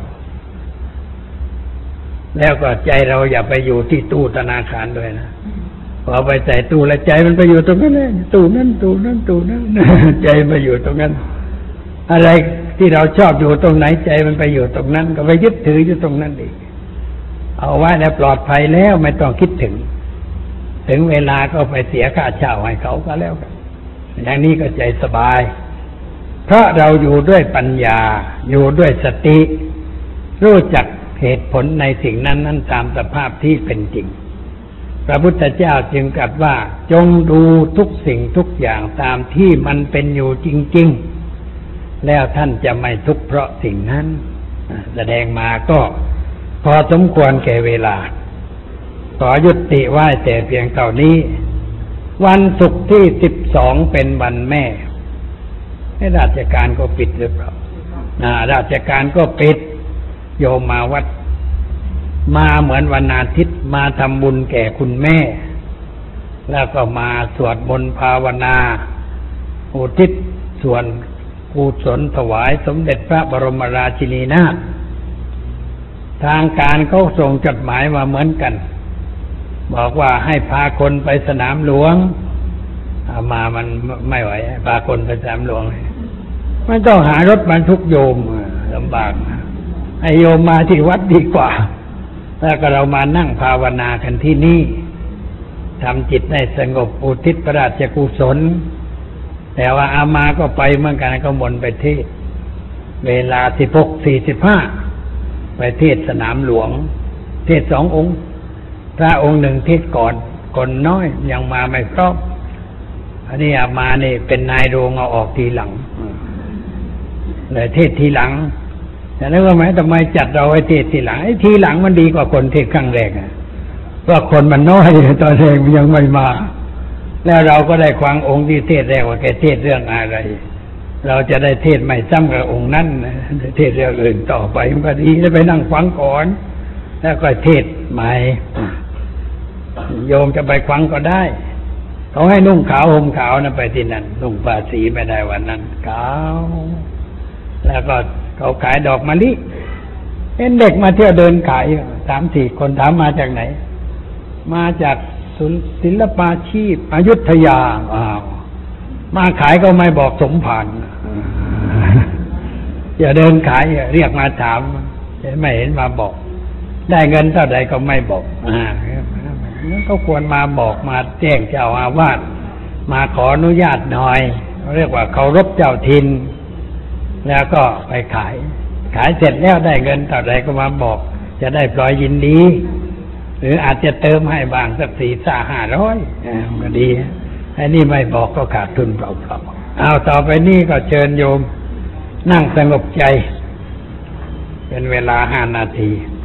แล้วก็ใจเราอย่าไปอยู่ที่ตู้ธนาคารด้วยนะพอไปใส่ตู้แล้วใจมันไปอยู่ตรงนั้นเลยตู้นั้นตู้นั้นตู้นั้นใจไปอยู่ตรงนั้นอะไรที่เราชอบอยู่ตรงไหนใจมันไปอยู่ตรงนั้นก็ไปยึดถืออยู่ตรงนั้นอีกเอาไว้แล้วปลอดภัยแล้วไม่ต้องคิดถึงถึงเวลาก็ไปเสียค่าเช่าให้เขาก็แล้วกันอย่างนี้ก็ใจสบายเพราะเราอยู่ด้วยปัญญาอยู่ด้วยสติรู้จักเหตุผลในสิ่งนั้นนั้นตามสภาพที่เป็นจริงพระพุทธเจ้าจึงตรัสว่าจงดูทุกสิ่งทุกอย่างตามที่มันเป็นอยู่จริงๆแล้วท่านจะไม่ทุกข์เพราะสิ่งนั้นแสดงมาก็พอสมควรแก่เวลาขอยุติไว้แต่เพียงเท่านี้วันศุกร์ที่สิบสองเป็นวันแม่ให้ราชการก็ปิดหรือเปล่าราชการก็ปิดโยมมาวัดมาเหมือนวันอาทิตย์มาทำบุญแก่คุณแม่แล้วก็มาสวดมนต์ภาวนาอุทิศส่วนกุศลถวายสมเด็จพระบรมราชินีนาถทางการเขาส่งจดหมายมาเหมือนกันบอกว่าให้พาคนไปสนามหลวงมามันไม่ไหวพาคนไปสนามหลวงไม่ต้องหารถบรรทุกโยมลำบากให้โยมมาที่วัดดีกว่าแล้วก็เรามานั่งภาวนากันที่นี่ทำจิตให้สงบอุทิศพระราชกุศลแต่ว่าอามาก็ไปเหมือนกันก็มนไปเทศเวลาสิบหกสี่สิบห้าไปเทศสนามหลวงเทศสององค์พระองค์หนึ่งเทศก่อนคนน้อยยังมาไม่พร้อมอันนี้อามานี่เป็นนายโรงเอาออกทีหลังเลยเทศทีหลังแต่นึกว่าไหมทำไมจัดเราไว้เทศทีหลังไอ้ทีหลังมันดีกว่าคนเทศครั้งแรกอ่ะเพราะคนมันน้อยตอนแรกยังไม่มาแล้วเราก็ได้ฟังองค์ที่เทศแรกว่าแกเทศเรื่องอะไรเราจะได้เทศไม่ซ้ำกับองค์นั้นเทศเรื่องอื่นต่อไปมันก็ดีแล้วไปนั่งฟังก่อนแล้วก็เทศใหม่โยมจะไปฟังก็ได้เขาให้นุ่งขาวห่มขาวนะไปที่นั่นนุ่งผ้าสีไม่ได้วันนั้นขาวแล้วก็เขาขายดอกมะลิเห็นเด็กมาเที่ยวเดินขายสามสี่คนถามมาจากไหนมาจากศิลปาชีพอยุธยาอ้าวมาขายก็ไม่บอกสมภารอย่าเดินขายเรียกมาถามไม่เห็นมาบอกได้เงินเท่าใดก็ไม่บอกอ่าก็ควรมาบอกมาแจ้งเจ้าอาวาสมาขออนุญาตหน่อยเรียกว่าเคารพเจ้าถิ่นแล้วก็ไปขายขายเสร็จแล้วได้เงินเท่าใดก็มาบอกจะได้ปล่อยยินดีหรืออาจจะเติมให้บางสักสี่สาห้าร้อยก็ดีไอ้นี่ไม่บอกก็ขาดทุนเปล่าๆเอาต่อไปนี่ก็เชิญโยมนั่งสงบใจเป็นเวลาห้านาที